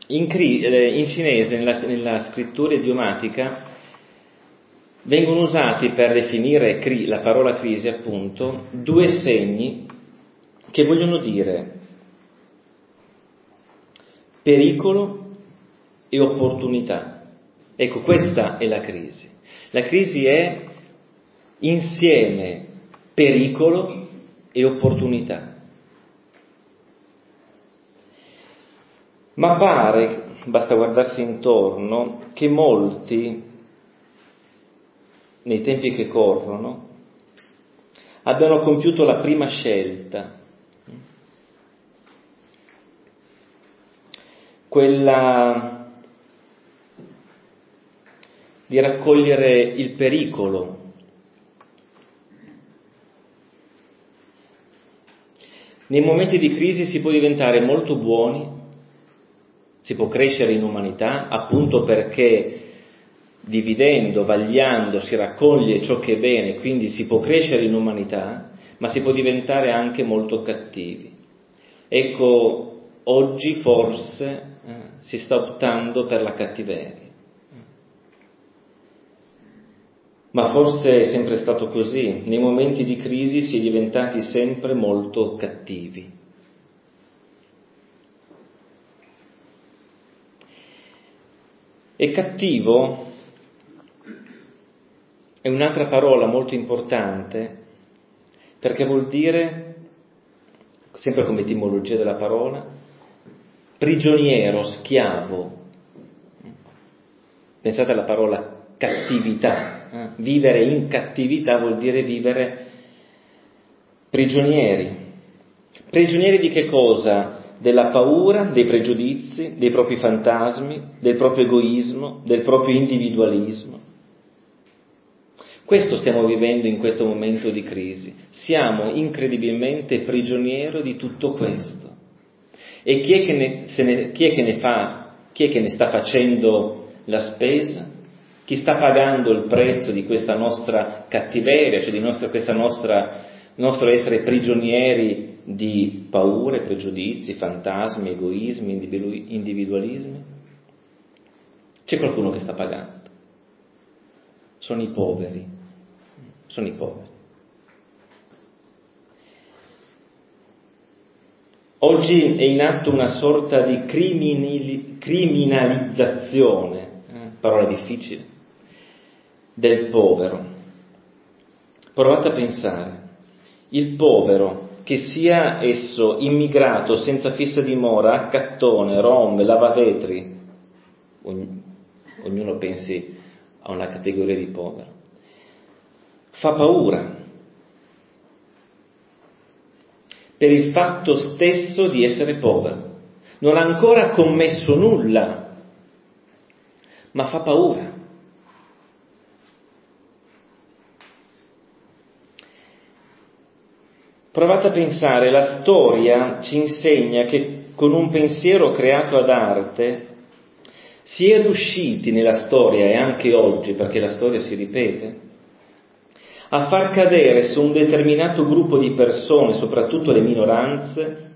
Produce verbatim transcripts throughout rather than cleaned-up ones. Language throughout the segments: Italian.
in, cri, in cinese, nella, nella scrittura idiomatica, vengono usati per definire cri, la parola crisi, appunto, due segni che vogliono dire pericolo e opportunità. Ecco, questa è la crisi. La crisi è insieme pericolo e opportunità. Ma pare, basta guardarsi intorno, che molti, nei tempi che corrono, abbiano compiuto la prima scelta, quella di raccogliere il pericolo, nei momenti di crisi si può diventare molto buoni, si può crescere in umanità, appunto perché dividendo, vagliando, si raccoglie ciò che è bene, quindi si può crescere in umanità, ma si può diventare anche molto cattivi. Ecco, oggi forse eh, si sta optando per la cattiveria. Ma forse è sempre stato così, nei momenti di crisi si è diventati sempre molto cattivi. E cattivo è un'altra parola molto importante, perché vuol dire, sempre come etimologia della parola, prigioniero, schiavo. Pensate alla parola cattività. Eh? Vivere in cattività vuol dire vivere prigionieri. Prigionieri di che cosa? Della paura, dei pregiudizi, dei propri fantasmi, del proprio egoismo, del proprio individualismo. Questo stiamo vivendo in questo momento di crisi. Siamo incredibilmente prigionieri di tutto questo. E chi è che ne, se ne, chi è che ne fa, chi è che ne sta facendo la spesa? Chi sta pagando il prezzo di questa nostra cattiveria, cioè di nostra, questa nostra nostro essere prigionieri di paure, pregiudizi, fantasmi, egoismi, individualismi? C'è qualcuno che sta pagando. Sono i poveri. Sono i poveri. Oggi è in atto una sorta di criminali, criminalizzazione, eh, parola difficile, del povero. Provate a pensare. Il povero, che sia esso immigrato senza fissa dimora, accattone, rom, lavavetri, ognuno pensi a una categoria di povero, fa paura per il fatto stesso di essere povero. Non ha ancora commesso nulla, ma fa paura. Provate a pensare, la storia ci insegna che con un pensiero creato ad arte si è riusciti nella storia, e anche oggi, perché la storia si ripete, a far cadere su un determinato gruppo di persone, soprattutto le minoranze,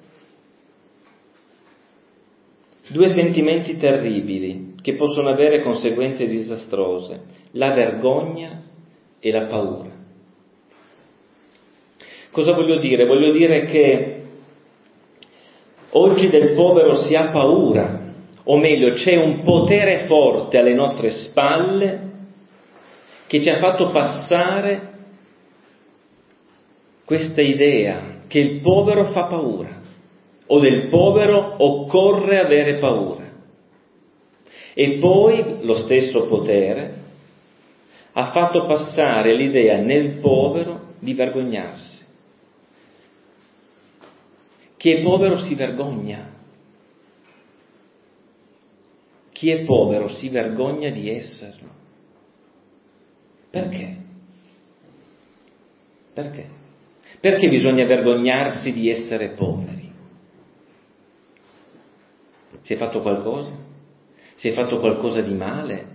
due sentimenti terribili che possono avere conseguenze disastrose: la vergogna e la paura. Cosa voglio dire? Voglio dire che oggi del povero si ha paura, o meglio, c'è un potere forte alle nostre spalle che ci ha fatto passare questa idea che il povero fa paura, o del povero occorre avere paura. E poi lo stesso potere ha fatto passare l'idea nel povero di vergognarsi. Chi è povero si vergogna. Chi è povero si vergogna di esserlo. Perché? Perché? Perché bisogna vergognarsi di essere poveri? Si è fatto qualcosa? Si è fatto qualcosa di male?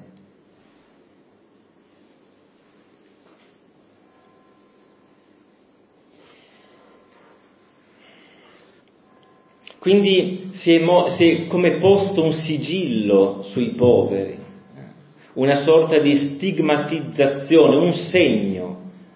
Quindi si è, mo- si è come posto un sigillo sui poveri, una sorta di stigmatizzazione, un segno.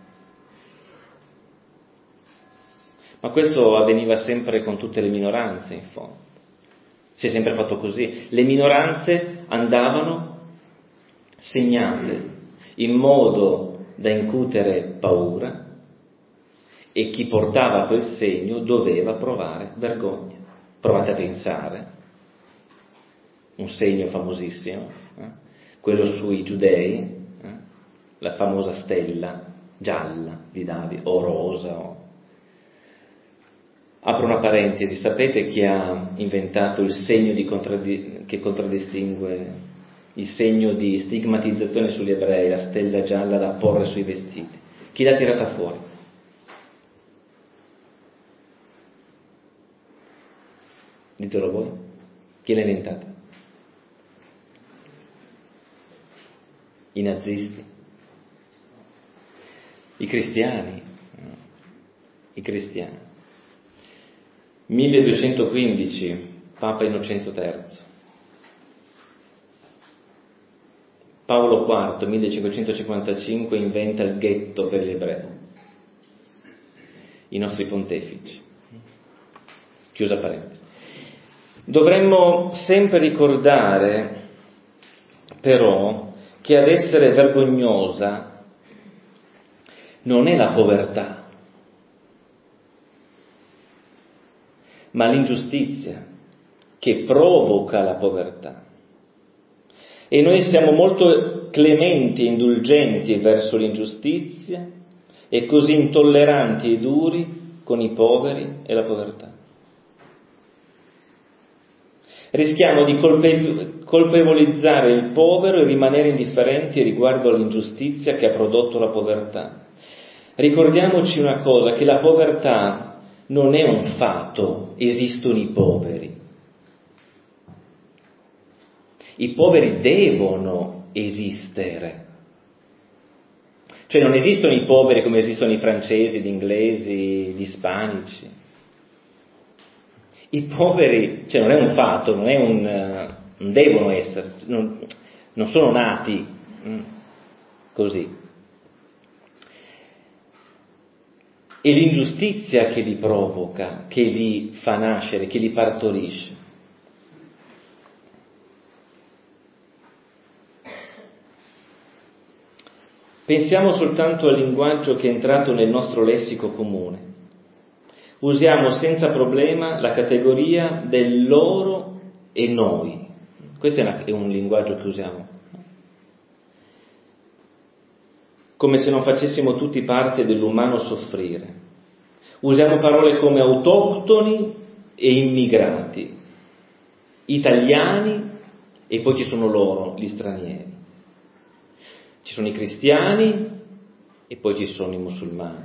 Ma questo avveniva sempre con tutte le minoranze, in fondo. Si è sempre fatto così. Le minoranze andavano segnate in modo da incutere paura e chi portava quel segno doveva provare vergogna. Provate a pensare, un segno famosissimo, eh? quello sui giudei, eh? la famosa stella gialla di Davide, o rosa. O... Apro una parentesi, sapete chi ha inventato il segno di contraddi- che contraddistingue il segno di stigmatizzazione sugli ebrei, la stella gialla da porre sui vestiti? Chi l'ha tirata fuori? Ditelo voi, chi l'ha inventata? I nazisti, i cristiani, i cristiani. milleduecentoquindici, Papa Innocenzo terzo. Paolo quarto, millecinquecentocinquantacinque, inventa il ghetto per gli ebrei. I nostri pontefici. Chiusa parentesi. Dovremmo sempre ricordare, però, che ad essere vergognosa non è la povertà, ma l'ingiustizia che provoca la povertà. E noi siamo molto clementi e indulgenti verso l'ingiustizia e così intolleranti e duri con i poveri e la povertà. Rischiamo di colpe- colpevolizzare il povero e rimanere indifferenti riguardo all'ingiustizia che ha prodotto la povertà. Ricordiamoci una cosa, che la povertà non è un fatto, esistono i poveri. I poveri devono esistere. Cioè non esistono i poveri come esistono i francesi, gli inglesi, gli ispanici. I poveri, cioè non è un fatto, non è un, non devono essere, non, non sono nati così. È l'ingiustizia che li provoca, che li fa nascere, che li partorisce. Pensiamo soltanto al linguaggio che è entrato nel nostro lessico comune. Usiamo senza problema la categoria del loro e noi. Questo è, una, è un linguaggio che usiamo. Come se non facessimo tutti parte dell'umano soffrire. Usiamo parole come autoctoni e immigrati, italiani e poi ci sono loro, gli stranieri. Ci sono i cristiani e poi ci sono i musulmani.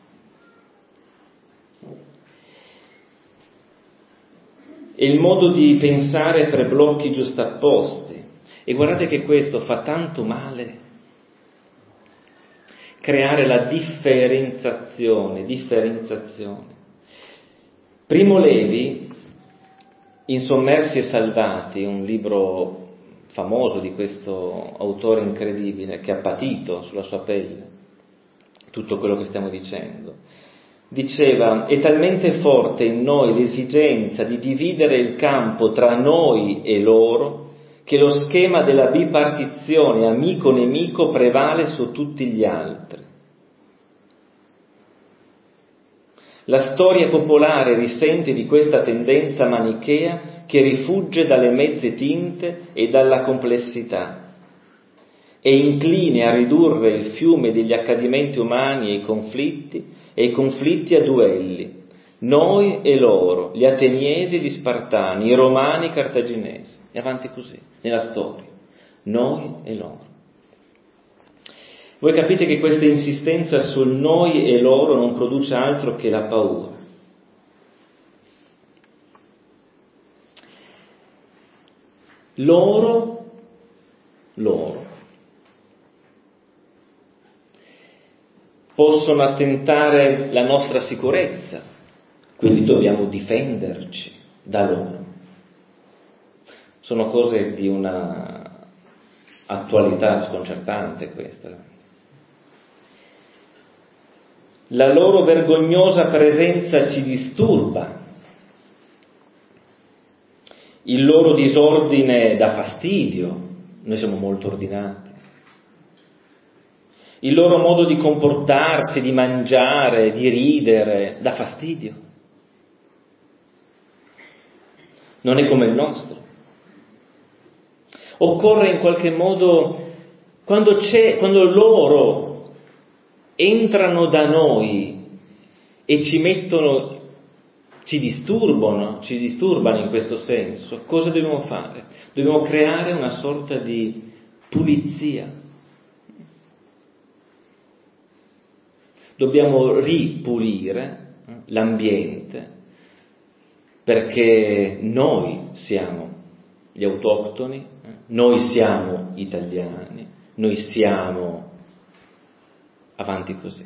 È il modo di pensare per blocchi giustapposti. E guardate che questo fa tanto male. Creare la differenziazione, differenziazione. Primo Levi, Insommersi e Salvati, un libro famoso di questo autore incredibile che ha patito sulla sua pelle tutto quello che stiamo dicendo, diceva: è talmente forte in noi l'esigenza di dividere il campo tra noi e loro che lo schema della bipartizione amico-nemico prevale su tutti gli altri. La storia popolare risente di questa tendenza manichea che rifugge dalle mezze tinte e dalla complessità. È incline a ridurre il fiume degli accadimenti umani ai conflitti e i conflitti a duelli, noi e loro, gli ateniesi e gli spartani, i romani e i cartaginesi, e avanti così, nella storia, noi e loro. Voi capite che questa insistenza sul noi e loro non produce altro che la paura. Loro, loro, possono attentare la nostra sicurezza, quindi dobbiamo difenderci. da loro. Sono cose di una attualità sconcertante questa. La loro vergognosa presenza ci disturba, il loro disordine dà fastidio, noi siamo molto ordinati, il loro modo di comportarsi, di mangiare, di ridere dà fastidio, non è come il nostro. Occorre in qualche modo, quando c'è, quando loro entrano da noi e ci mettono, ci disturbano, ci disturbano in questo senso, cosa dobbiamo fare? Dobbiamo creare una sorta di pulizia. Dobbiamo ripulire l'ambiente, perché noi siamo gli autoctoni, noi siamo italiani, noi siamo avanti così.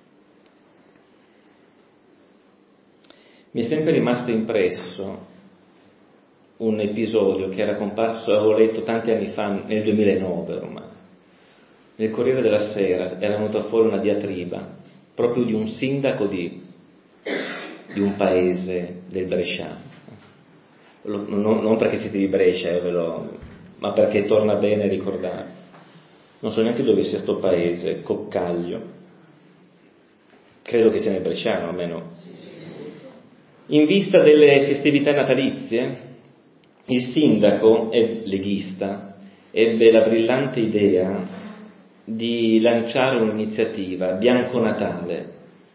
Mi è sempre rimasto impresso un episodio che era comparso, avevo letto tanti anni fa, nel duemilanove ormai, nel Corriere della Sera era venuta fuori una diatriba proprio di un sindaco di, di un paese del Bresciano. Non, non perché siete di Brescia, eh, ve lo, ma perché torna bene ricordare. Non so neanche dove sia sto paese, Coccaglio. Credo che sia nel Bresciano, almeno. In vista delle festività natalizie, il sindaco, è leghista, ebbe la brillante idea di lanciare un'iniziativa, Bianco Natale.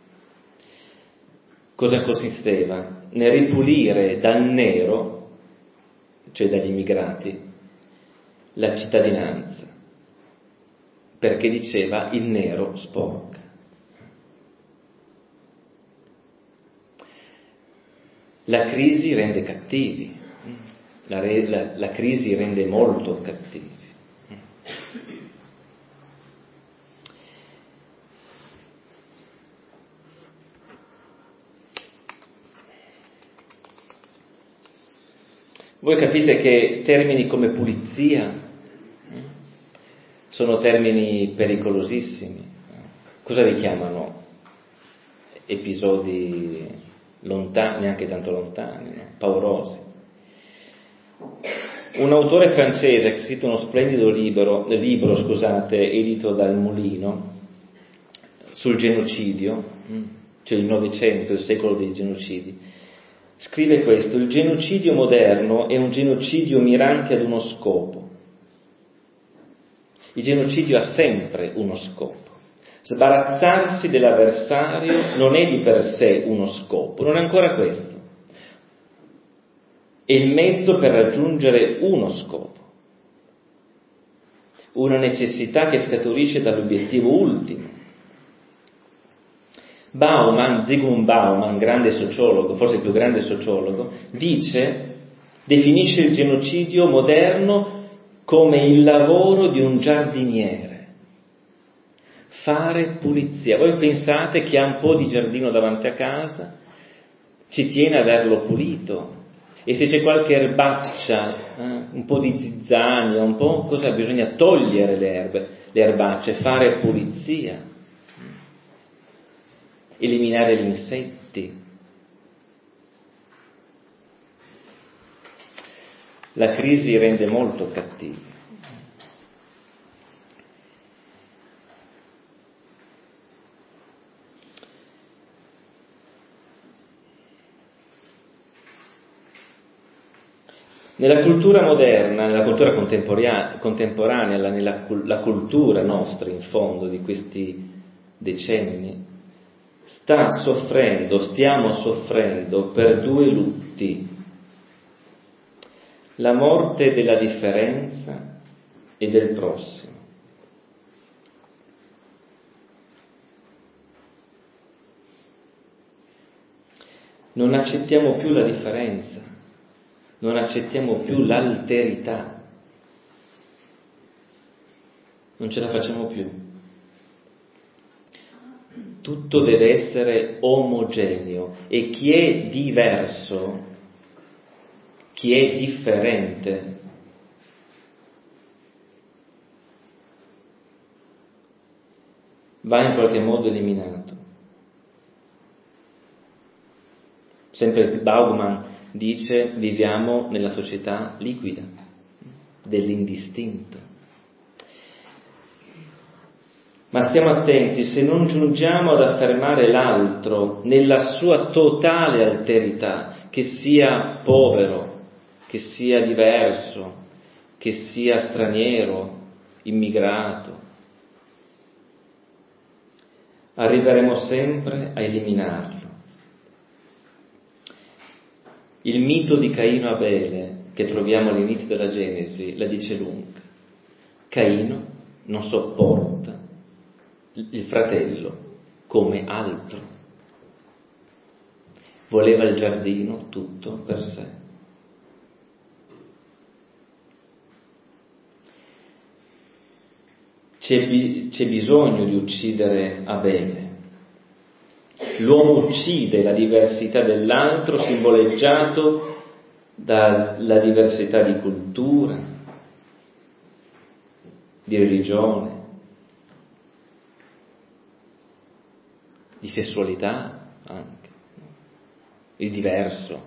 Cosa consisteva? Nel ripulire dal nero, cioè dagli immigrati, la cittadinanza, perché diceva il nero sporca. La crisi rende cattivi, la, la, la crisi rende molto cattivi. Voi capite che termini come pulizia sono termini pericolosissimi. Cosa richiamano? Episodi lontani, neanche tanto lontani, no? Paurosi. Un autore francese che ha scritto uno splendido libro, libro scusate, edito dal Mulino, sul genocidio, cioè il Novecento, il secolo dei genocidi, scrive questo: il genocidio moderno è un genocidio mirante ad uno scopo. Il genocidio ha sempre uno scopo. Sbarazzarsi dell'avversario non è di per sé uno scopo, non è ancora questo. È il mezzo per raggiungere uno scopo, una necessità che scaturisce dall'obiettivo ultimo. Bauman, Zygmunt Bauman, grande sociologo, forse il più grande sociologo, dice, definisce il genocidio moderno come il lavoro di un giardiniere. Fare pulizia. Voi pensate che ha un po' di giardino davanti a casa, ci tiene a averlo pulito, e se c'è qualche erbaccia, eh, un po' di zizzania, un po' cosa, bisogna togliere le erbe, le erbacce, fare pulizia, eliminare gli insetti. La crisi rende molto cattivi. Nella cultura moderna, nella cultura contemporanea, contemporanea la, nella la cultura nostra, in fondo, di questi decenni, sta soffrendo, stiamo soffrendo per due lutti: la morte della differenza e del prossimo. Non accettiamo più la differenza, non accettiamo più l'alterità, non ce la facciamo più. Tutto deve essere omogeneo, e chi è diverso chi è differente va in qualche modo eliminato. Sempre Bauman dice: viviamo nella società liquida, dell'indistinto. Ma stiamo attenti, se non giungiamo ad affermare l'altro nella sua totale alterità, che sia povero, che sia diverso, che sia straniero, immigrato, arriveremo sempre a eliminarlo. Il mito di Caino e Abele, che troviamo all'inizio della Genesi, la dice lunga. Caino non sopporta il fratello come altro. Voleva il giardino tutto per sé. C'è, bi- c'è bisogno di uccidere Abele. L'uomo uccide la diversità dell'altro, simboleggiato dalla diversità di cultura, di religione, di sessualità anche, il diverso.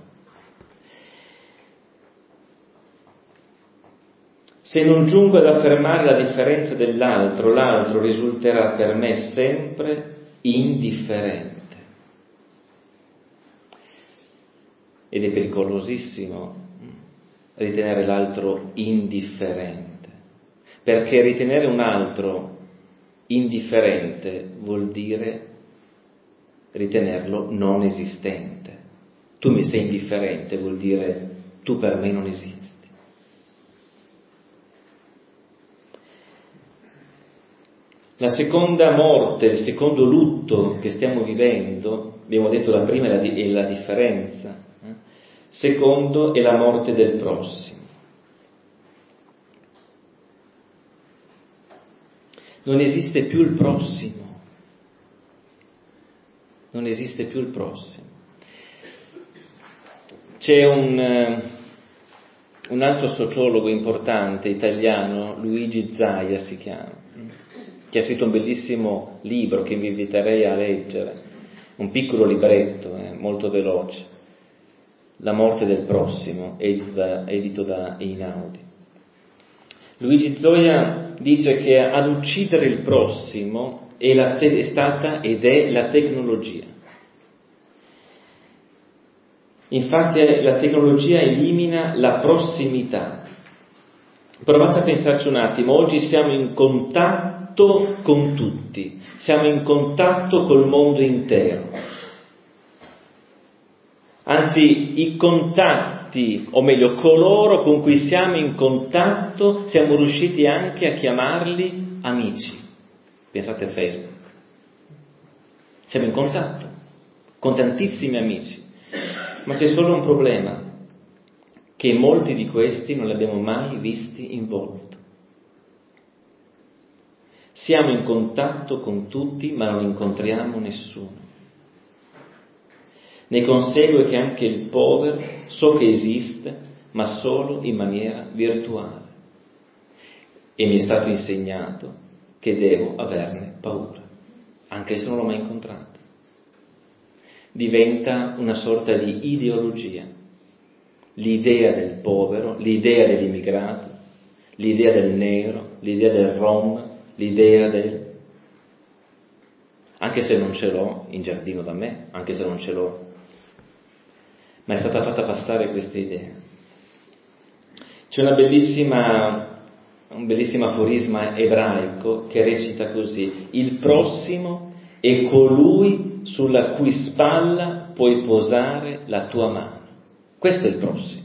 Se non giungo ad affermare la differenza dell'altro, l'altro risulterà per me sempre indifferente. Ed è pericolosissimo ritenere l'altro indifferente, perché ritenere un altro indifferente vuol dire ritenerlo non esistente. Tu mi sei indifferente, vuol dire tu per me non esisti. La seconda morte, il secondo lutto che stiamo vivendo, abbiamo detto la prima è la, è la differenza, eh? Secondo è la morte del prossimo. Non esiste più il prossimo, non esiste più il prossimo. C'è un, un altro sociologo importante italiano, Luigi Zaia si chiama, che ha scritto un bellissimo libro che vi inviterei a leggere, un piccolo libretto, eh, molto veloce, La morte del prossimo, edito da, edito da Einaudi. Luigi Zaia dice che ad uccidere il prossimo è, la te- è stata ed è la tecnologia. Infatti la tecnologia elimina la prossimità. Provate a pensarci un attimo, oggi siamo in contatto con tutti, siamo in contatto col mondo intero. Anzi, i contatti, o meglio, coloro con cui siamo in contatto, siamo riusciti anche a chiamarli amici. Pensate a Facebook. Siamo in contatto con tantissimi amici, ma c'è solo un problema, che molti di questi non li abbiamo mai visti in volto. Siamo in contatto con tutti, ma non incontriamo nessuno. Ne consegue che anche il povero so che esiste, ma solo in maniera virtuale. E mi è stato insegnato che devo averne paura, anche se non l'ho mai incontrato. Diventa una sorta di ideologia. L'idea del povero, l'idea dell'immigrato, l'idea del nero, l'idea del rom, l'idea del... anche se non ce l'ho in giardino da me, anche se non ce l'ho, ma è stata fatta passare questa idea. C'è una bellissima, un bellissimo aforisma ebraico che recita così: il prossimo è colui sulla cui spalla puoi posare la tua mano. Questo è il prossimo,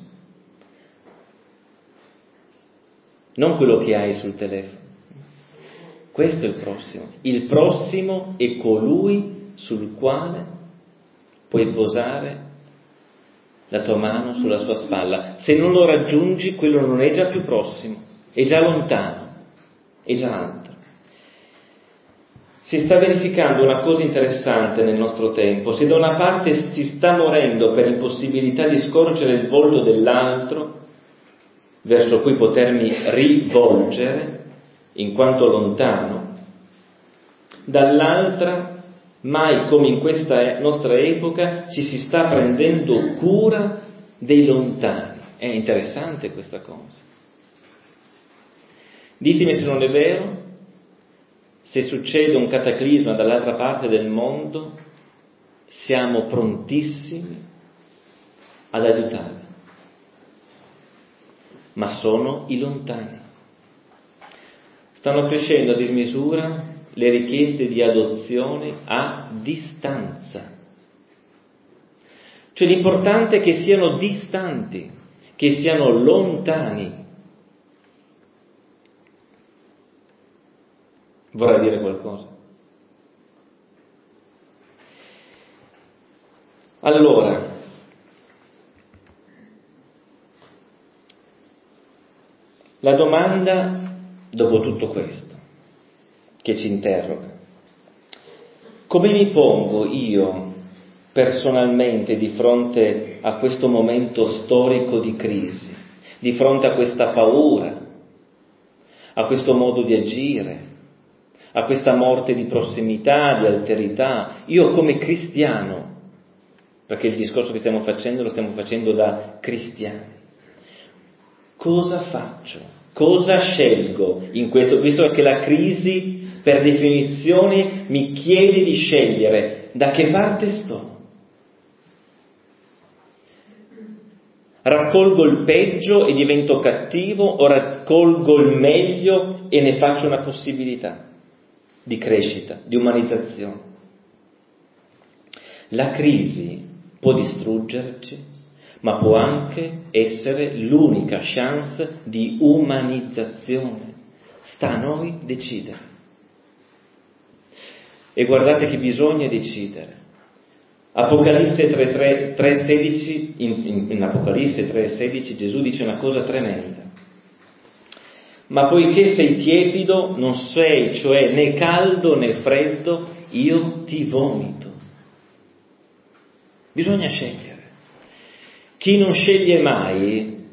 non quello che hai sul telefono. Questo è il prossimo. Il prossimo è colui sul quale puoi posare la tua mano sulla sua spalla. Se non lo raggiungi, quello non è già più prossimo, è già lontano, è già altro. si sta verificando una cosa interessante nel nostro tempo. Se da una parte si sta morendo per l'impossibilità di scorgere il volto dell'altro, verso cui potermi rivolgere, in quanto lontano, dall'altra, mai come in questa nostra epoca, ci si sta prendendo cura dei lontani. È interessante questa cosa. Ditemi se non è vero. Se succede un cataclisma dall'altra parte del mondo, siamo prontissimi ad aiutarli. Ma sono i lontani. Stanno crescendo a dismisura le richieste di adozione a distanza. Cioè l'importante è che siano distanti, che siano lontani. Vorrà dire qualcosa? Allora, la domanda, dopo tutto questo, che ci interroga, come mi pongo io personalmente di fronte a questo momento storico di crisi, di fronte a questa paura, a questo modo di agire, a questa morte di prossimità, di alterità, io come cristiano, perché il discorso che stiamo facendo lo stiamo facendo da cristiani, cosa faccio? Cosa scelgo in questo? Visto che la crisi, per definizione, mi chiede di scegliere da che parte sto. Raccolgo il peggio e divento cattivo o raccolgo il meglio e ne faccio una possibilità di crescita, di umanizzazione? La crisi può distruggerci, ma può anche essere l'unica chance di umanizzazione. Sta a noi decidere. E guardate che bisogna decidere. Apocalisse tre sedici, in, in, in Apocalisse tre sedici Gesù dice una cosa tremenda. Ma poiché sei tiepido, non sei cioè né caldo né freddo, io ti vomito. Bisogna scegliere. Chi non sceglie mai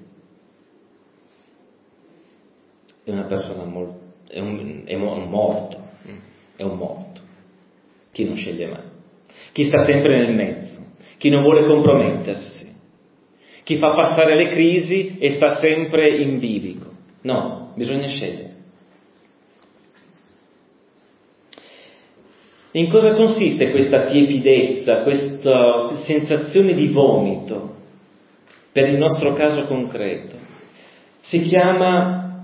è una persona molto, è un, è un morto, è un morto. Chi non sceglie mai. Chi sta sempre nel mezzo, chi non vuole compromettersi, chi fa passare le crisi e sta sempre in bilico. No, bisogna scegliere. In cosa consiste questa tiepidezza, questa sensazione di vomito, per il nostro caso concreto? Si chiama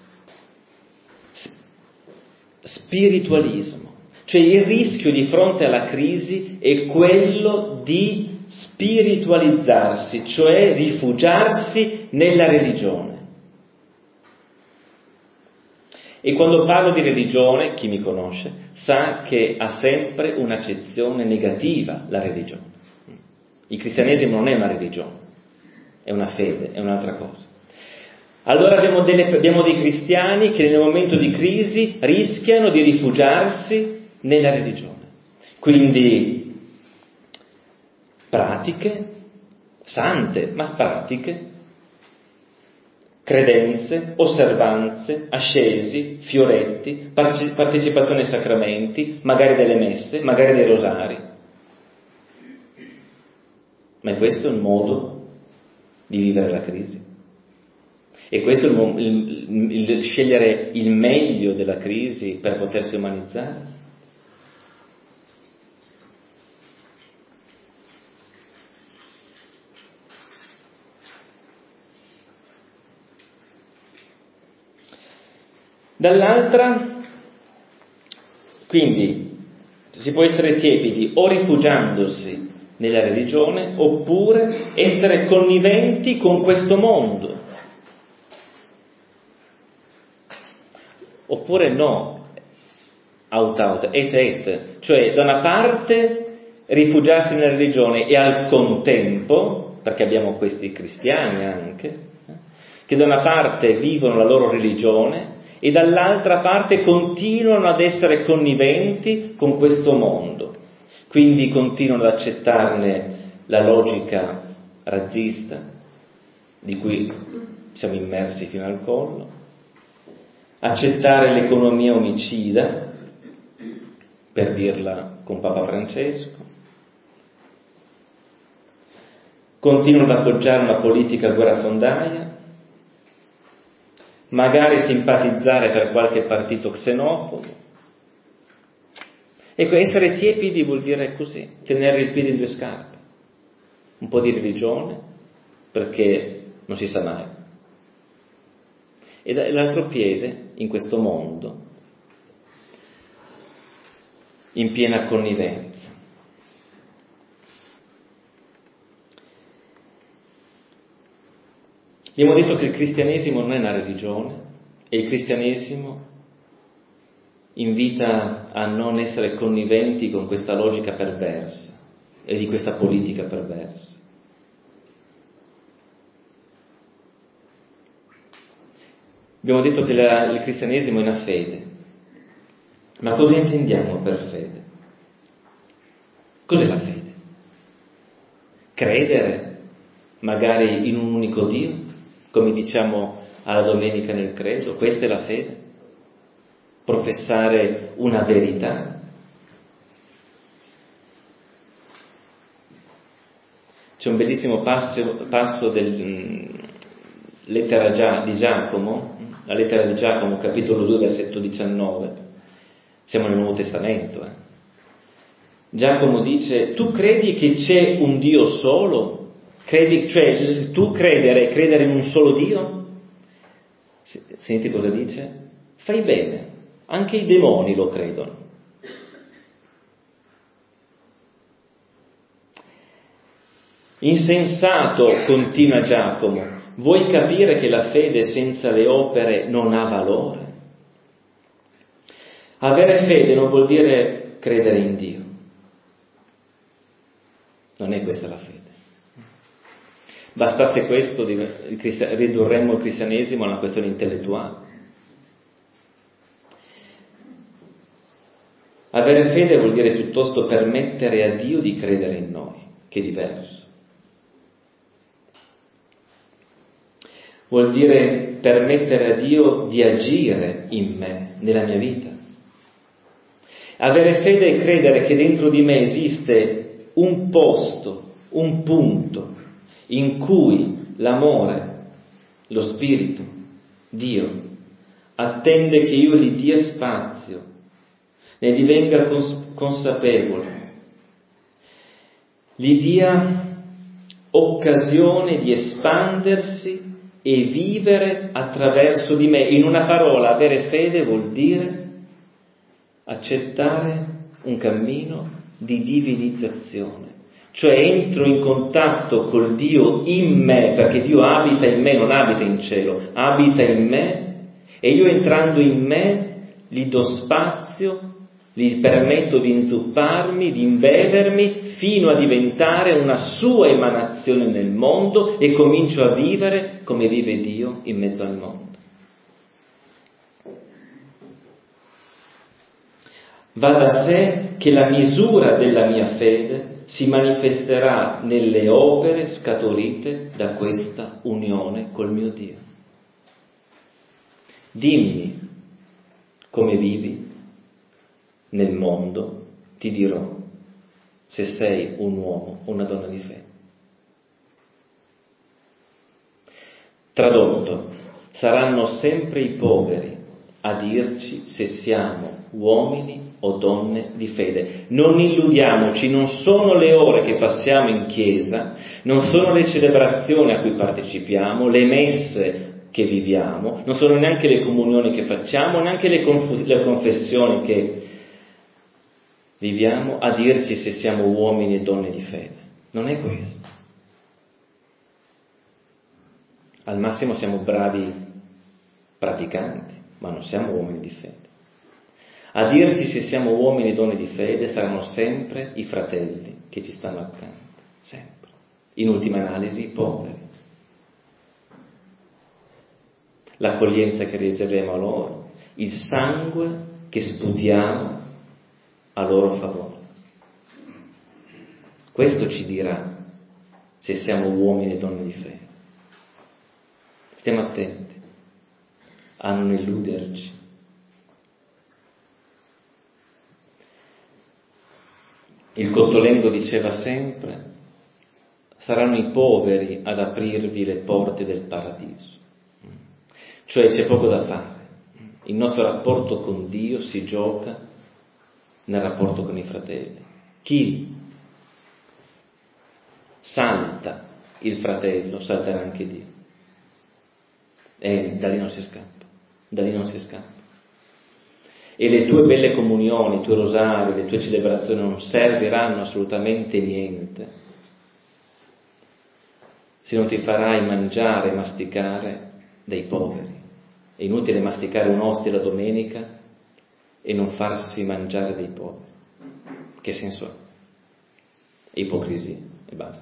spiritualismo. Cioè il rischio di fronte alla crisi è quello di spiritualizzarsi, cioè rifugiarsi nella religione. E quando parlo di religione, chi mi conosce sa che ha sempre un'accezione negativa la religione. Il cristianesimo non è una religione, è una fede, è un'altra cosa. Allora abbiamo, delle, abbiamo dei cristiani che nel momento di crisi rischiano di rifugiarsi nella religione. Quindi pratiche sante, ma pratiche, credenze, osservanze, ascesi, fioretti, partecipazione ai sacramenti, magari delle messe, magari dei rosari. Ma questo è il modo di vivere la crisi. E questo è il, il, il scegliere il meglio della crisi per potersi umanizzare? Dall'altra, quindi, si può essere tiepidi o rifugiandosi nella religione, oppure essere conniventi con questo mondo. Oppure no, aut aut, et et, cioè da una parte rifugiarsi nella religione e al contempo, perché abbiamo questi cristiani anche, che da una parte vivono la loro religione e dall'altra parte continuano ad essere conniventi con questo mondo, quindi continuano ad accettarne la logica razzista di cui siamo immersi fino al collo, accettare l'economia omicida, per dirla con Papa Francesco, continuano ad appoggiare una politica guerrafondaia, magari simpatizzare per qualche partito xenofobo. Ecco, essere tiepidi vuol dire così, tenere il piede in due scarpe, un po' di religione, perché non si sa mai, e l'altro piede in questo mondo, in piena connivenza. Abbiamo detto che il cristianesimo non è una religione e il cristianesimo invita a non essere conniventi con questa logica perversa e di questa politica perversa. Abbiamo detto che la, il cristianesimo è una fede, ma cosa intendiamo per fede? Cos'è la fede? Credere magari in un unico Dio, come diciamo alla domenica nel credo, questa è la fede? Professare una verità? C'è un bellissimo passo, passo del lettera di Giacomo, la lettera di Giacomo, capitolo due, versetto diciannove, siamo nel Nuovo Testamento. Eh. Giacomo dice: tu credi che c'è un Dio solo? Credi, cioè tu credere, credere in un solo Dio? Senti cosa dice? Fai bene, anche i demoni lo credono. Insensato, continua Giacomo, vuoi capire che la fede senza le opere non ha valore? Avere fede non vuol dire credere in Dio. Non è questa la fede. Bastasse questo, ridurremmo il cristianesimo a una questione intellettuale. Avere fede vuol dire piuttosto permettere a Dio di credere in noi, che è diverso. Vuol dire permettere a Dio di agire in me, nella mia vita. Avere fede è credere che dentro di me esiste un posto, un punto in cui l'amore, lo Spirito, Dio, attende che io gli dia spazio, ne divenga cons- consapevole, gli dia occasione di espandersi e vivere attraverso di me. In una parola, avere fede vuol dire accettare un cammino di divinizzazione, cioè entro in contatto col Dio in me, perché Dio abita in me, non abita in cielo, abita in me, e io entrando in me gli do spazio, gli permetto di inzupparmi, di imbevermi, fino a diventare una sua emanazione nel mondo e comincio a vivere come vive Dio in mezzo al mondo. Va da sé che la misura della mia fede si manifesterà nelle opere scaturite da questa unione col mio Dio. Dimmi come vivi nel mondo, ti dirò se sei un uomo o una donna di fede. Tradotto, saranno sempre i poveri a dirci se siamo uomini o donne di fede. Non illudiamoci, non sono le ore che passiamo in chiesa, non sono le celebrazioni a cui partecipiamo, le messe che viviamo, non sono neanche le comunioni che facciamo, neanche le, conf- le confessioni che viviamo a dirci se siamo uomini e donne di fede. Non è questo. Al massimo siamo bravi praticanti, ma non siamo uomini di fede. A dirci se siamo uomini e donne di fede saranno sempre i fratelli che ci stanno accanto, sempre. In ultima analisi i poveri. L'accoglienza che riserviamo a loro, il sangue che sputiamo a loro favore. Questo ci dirà se siamo uomini e donne di fede. Stiamo attenti a non illuderci. Il Cottolengo diceva sempre: saranno i poveri ad aprirvi le porte del paradiso. Cioè c'è poco da fare. Il nostro rapporto con Dio si gioca nel rapporto con i fratelli. Chi salta il fratello, salterà anche Dio. E da lì non si scappa, da lì non si scappa. E le tue belle comunioni, i tuoi rosari, le tue celebrazioni non serviranno assolutamente niente se non ti farai mangiare e masticare dei poveri. È inutile masticare un'ostia la domenica e non farsi mangiare dei poveri. Che senso ha? È ipocrisia e basta.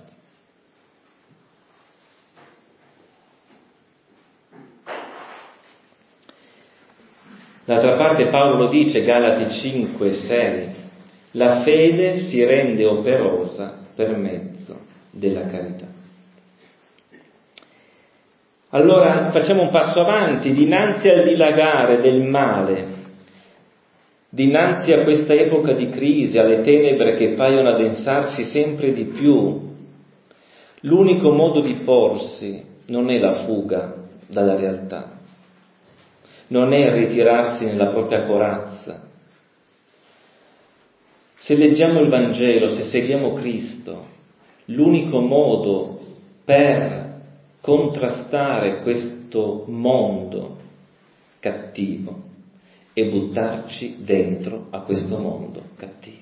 D'altra parte Paolo lo dice, Galati cinque sei, la fede si rende operosa per mezzo della carità. Allora facciamo un passo avanti, dinanzi al dilagare del male, dinanzi a questa epoca di crisi, alle tenebre che paiono addensarsi sempre di più, l'unico modo di porsi non è la fuga dalla realtà, non è ritirarsi nella propria corazza. Se leggiamo il Vangelo, se seguiamo Cristo, l'unico modo per contrastare questo mondo cattivo è buttarci dentro a questo mondo cattivo.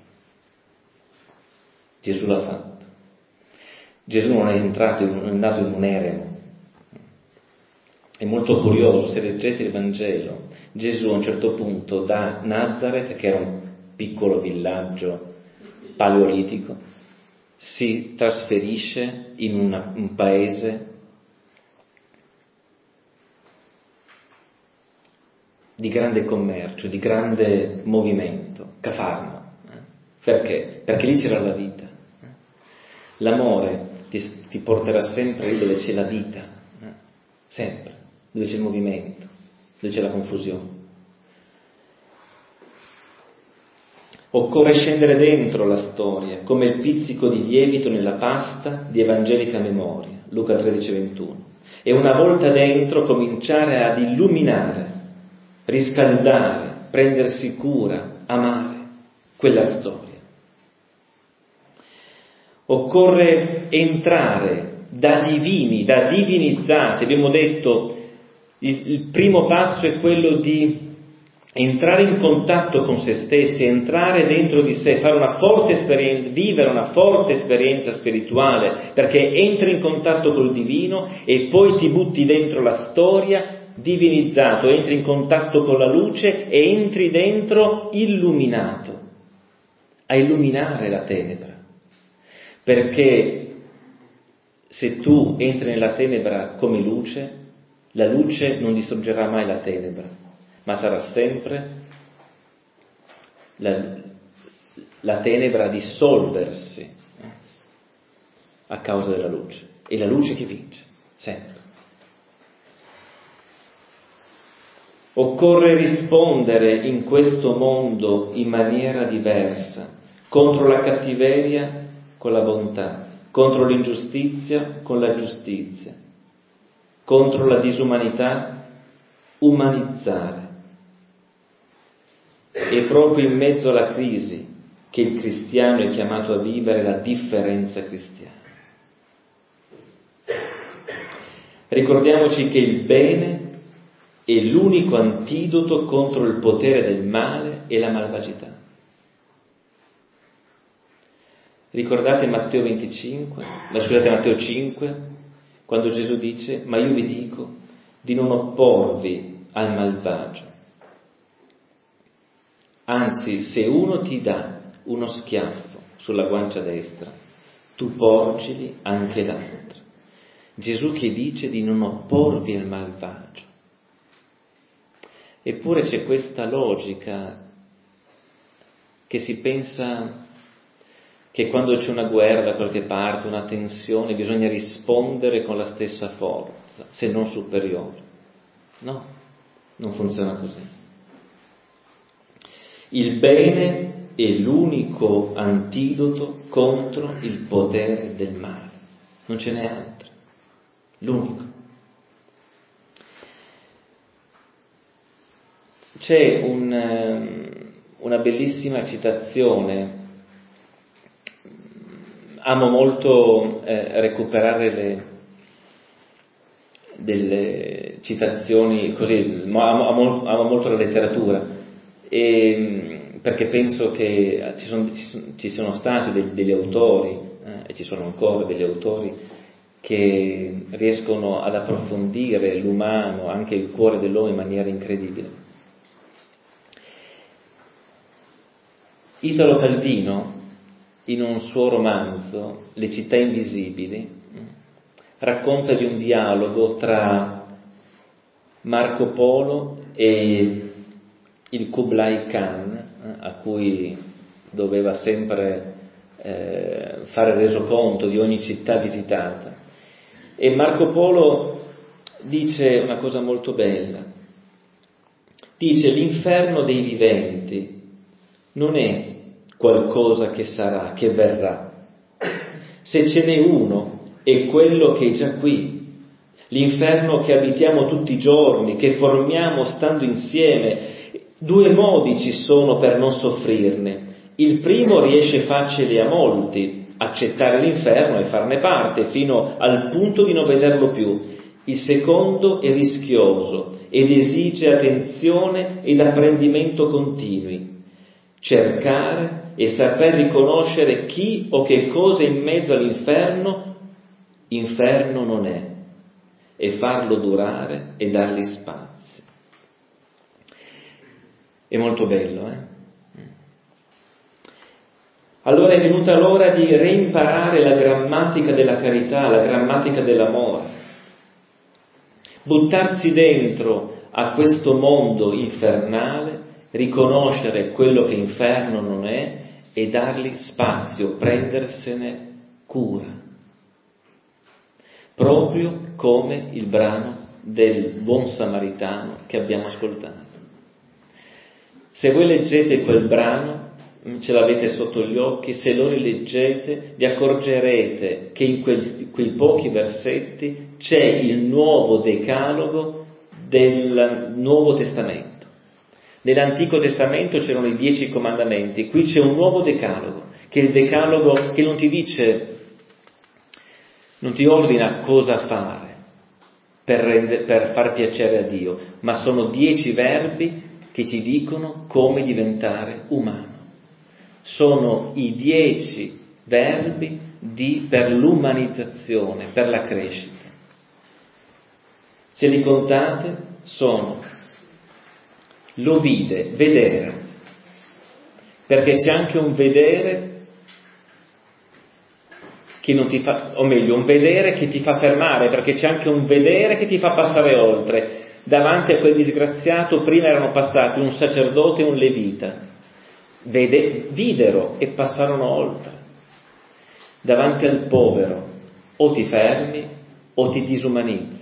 Gesù l'ha fatto. Gesù non è entrato, non è nato in un eremo. È molto curioso, se leggete il Vangelo, Gesù a un certo punto da Nazareth, che era un piccolo villaggio paleolitico, si trasferisce in una, un paese di grande commercio, di grande movimento, Cafarno. Eh? Perché? Perché lì c'era la vita. Eh? L'amore ti, ti porterà sempre lì dove c'è la vita, eh? Sempre. Dove c'è il movimento, dove c'è la confusione. Occorre scendere dentro la storia, come il pizzico di lievito nella pasta di evangelica memoria, Luca tredici ventuno. E una volta dentro cominciare ad illuminare, riscaldare, prendersi cura, amare quella storia. Occorre entrare da divini, da divinizzati. Abbiamo detto Il, il primo passo è quello di entrare in contatto con se stessi, entrare dentro di sé, fare una forte esperienza, vivere una forte esperienza spirituale, perché entri in contatto col divino e poi ti butti dentro la storia divinizzato, entri in contatto con la luce e entri dentro illuminato, a illuminare la tenebra. Perché se tu entri nella tenebra come luce, la luce non distruggerà mai la tenebra, ma sarà sempre la, la tenebra a dissolversi eh, a causa della luce. È la luce che vince, sempre. Occorre rispondere in questo mondo in maniera diversa, contro la cattiveria con la bontà, contro l'ingiustizia con la giustizia, contro la disumanità, umanizzare. È proprio in mezzo alla crisi che il cristiano è chiamato a vivere la differenza cristiana. Ricordiamoci che il bene è l'unico antidoto contro il potere del male e la malvagità. Ricordate Matteo venticinque, scusate Matteo cinque, quando Gesù dice: ma io vi dico di non opporvi al malvagio. Anzi, se uno ti dà uno schiaffo sulla guancia destra, tu porgili anche l'altra. Gesù che dice di non opporvi al malvagio. Eppure c'è questa logica che si pensa che quando c'è una guerra da qualche parte, una tensione, bisogna rispondere con la stessa forza, se non superiore. No, non funziona così. Il bene è l'unico antidoto contro il potere del male. Non ce n'è altro. L'unico. C'è un, una bellissima citazione. Amo molto eh, recuperare le, delle citazioni così, amo, amo, amo molto la letteratura, e, perché penso che ci sono, ci sono stati degli, degli autori, eh, e ci sono ancora degli autori che riescono ad approfondire l'umano, anche il cuore dell'uomo in maniera incredibile. Italo Calvino, in un suo romanzo, Le città invisibili, racconta di un dialogo tra Marco Polo e il Kublai Khan, a cui doveva sempre eh, fare resoconto di ogni città visitata. E Marco Polo dice una cosa molto bella. Dice: l'inferno dei viventi non è qualcosa che sarà, che verrà. Se ce n'è uno, è quello che è già qui. L'inferno che abitiamo tutti i giorni, che formiamo stando insieme. Due modi ci sono per non soffrirne. Il primo riesce facile a molti, accettare l'inferno e farne parte, fino al punto di non vederlo più. Il secondo è rischioso ed esige attenzione ed apprendimento continui. Cercare e saper riconoscere chi o che cosa in mezzo all'inferno inferno non è, e farlo durare e dargli spazio. È molto bello, eh? Allora è venuta l'ora di reimparare la grammatica della carità, la grammatica dell'amore, buttarsi dentro a questo mondo infernale, riconoscere quello che inferno non è e dargli spazio, prendersene cura. Proprio come il brano del buon samaritano che abbiamo ascoltato. Se voi leggete quel brano, ce l'avete sotto gli occhi, se lo rileggete vi accorgerete che in quei, quei pochi versetti c'è il nuovo decalogo del Nuovo Testamento. Nell'Antico Testamento c'erano i dieci comandamenti, qui c'è un nuovo decalogo, che è il decalogo che non ti dice, non ti ordina cosa fare per, rende, per far piacere a Dio, ma sono dieci verbi che ti dicono come diventare umano. Sono i dieci verbi di, per l'umanizzazione, per la crescita. Se li contate, sono lo vide, vedere, perché c'è anche un vedere che non ti fa, o meglio, un vedere che ti fa fermare, perché c'è anche un vedere che ti fa passare oltre. Davanti a quel disgraziato prima erano passati un sacerdote e un levita, Vede, videro e passarono oltre. Davanti al povero o ti fermi o ti disumanizzi.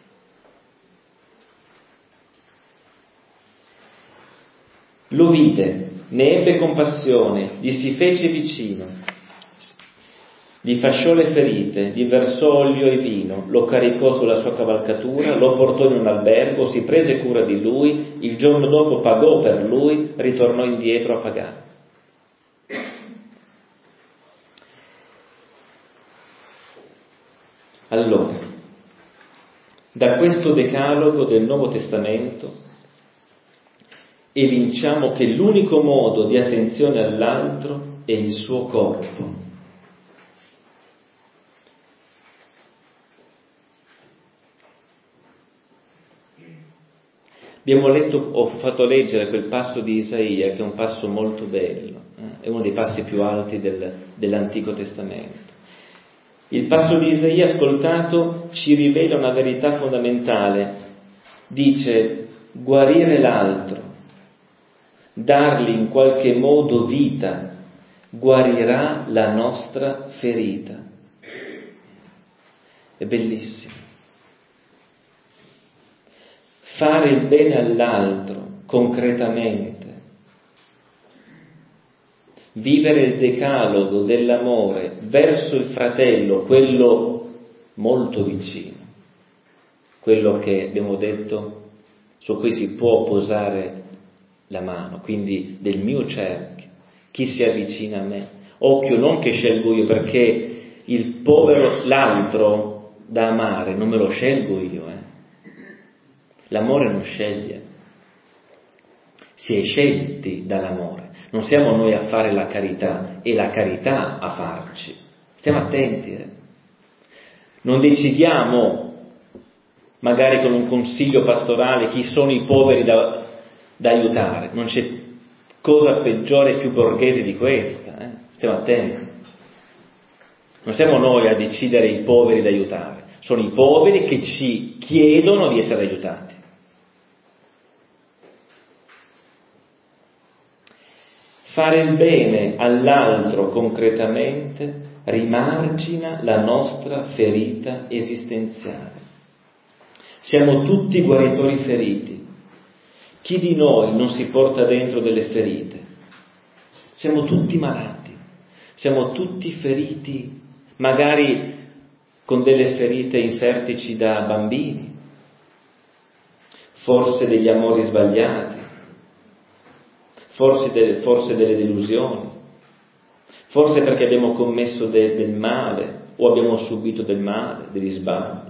Lo vide, ne ebbe compassione, gli si fece vicino, gli fasciò le ferite, gli versò olio e vino, lo caricò sulla sua cavalcatura, lo portò in un albergo, si prese cura di lui, il giorno dopo pagò per lui, ritornò indietro a pagare. Allora, da questo decalogo del Nuovo Testamento evinciamo che l'unico modo di attenzione all'altro è il suo corpo. Abbiamo letto, ho fatto leggere quel passo di Isaia, che è un passo molto bello, eh? È uno dei passi più alti del, dell'Antico Testamento. Il passo di Isaia ascoltato ci rivela una verità fondamentale. Dice: guarire l'altro, dargli in qualche modo vita, guarirà la nostra ferita. È bellissimo. Fare il bene all'altro concretamente, vivere il decalogo dell'amore verso il fratello, quello molto vicino, quello che abbiamo detto su cui si può posare la mano, quindi del mio cerchio, chi si avvicina a me. Occhio, non che scelgo io, perché il povero, l'altro da amare non me lo scelgo io, eh. L'amore non sceglie, si è scelti dall'amore. Non siamo noi a fare la carità, è la carità a farci. Stiamo attenti, eh. Non decidiamo, magari con un consiglio pastorale, chi sono i poveri da, da aiutare. Non c'è cosa peggiore e più borghese di questa, eh. Stiamo attenti. Non siamo noi a decidere i poveri da aiutare, sono i poveri che ci chiedono di essere aiutati. Fare il bene all'altro concretamente rimargina la nostra ferita esistenziale. Siamo tutti guaritori feriti. Chi di noi non si porta dentro delle ferite? Siamo tutti malati, siamo tutti feriti, magari con delle ferite infertici da bambini, forse degli amori sbagliati, forse delle, forse delle delusioni, forse perché abbiamo commesso de, del male o abbiamo subito del male, degli sbagli.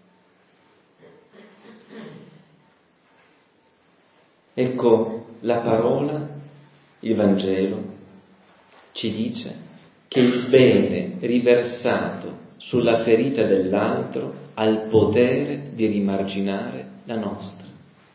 Ecco, la parola, il Vangelo, ci dice che il bene riversato sulla ferita dell'altro ha il potere di rimarginare la nostra.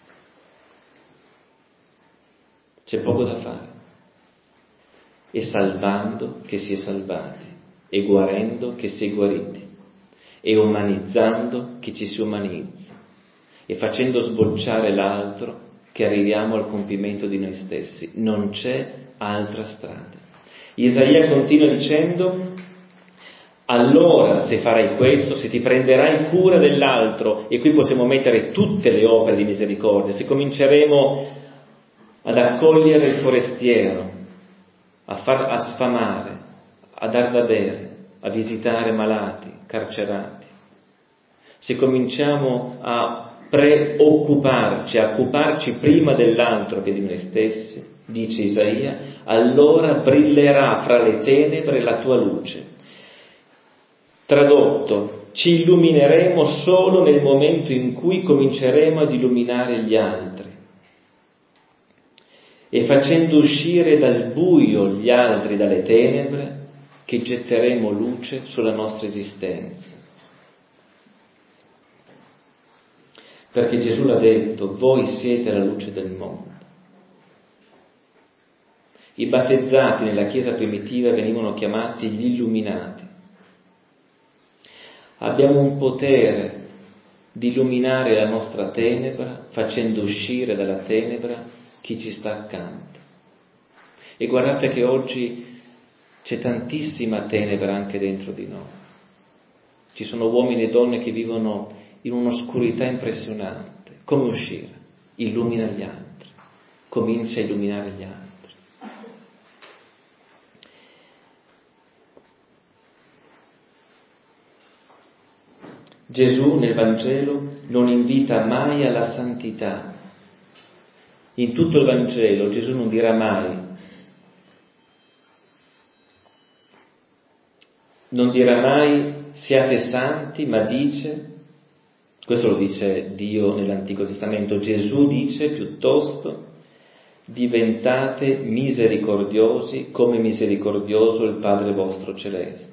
C'è poco da fare. È salvando che si è salvati, è guarendo che si è guariti, è umanizzando che ci si umanizza, e facendo sbocciare l'altro che arriviamo al compimento di noi stessi. Non c'è altra strada. Isaia continua dicendo: allora se farai questo, se ti prenderai cura dell'altro, e qui possiamo mettere tutte le opere di misericordia, se cominceremo ad accogliere il forestiero, a far a sfamare, a dar da bere, a visitare malati, carcerati, se cominciamo a preoccuparci, a occuparci prima dell'altro che di noi stessi, dice Isaia, allora brillerà fra le tenebre la tua luce. Tradotto, ci illumineremo solo nel momento in cui cominceremo ad illuminare gli altri, e facendo uscire dal buio gli altri dalle tenebre, che getteremo luce sulla nostra esistenza. Perché Gesù l'ha detto: voi siete la luce del mondo. I battezzati nella Chiesa primitiva venivano chiamati gli illuminati. Abbiamo un potere di illuminare la nostra tenebra, facendo uscire dalla tenebra chi ci sta accanto. E guardate che oggi c'è tantissima tenebra anche dentro di noi. Ci sono uomini e donne che vivono in un'oscurità impressionante. Come uscire? Illumina gli altri, comincia a illuminare gli altri. Gesù nel Vangelo non invita mai alla santità. In tutto il Vangelo Gesù non dirà mai, non dirà mai siate santi, ma dice, questo lo dice Dio nell'Antico Testamento, Gesù dice piuttosto diventate misericordiosi come misericordioso il Padre vostro celeste.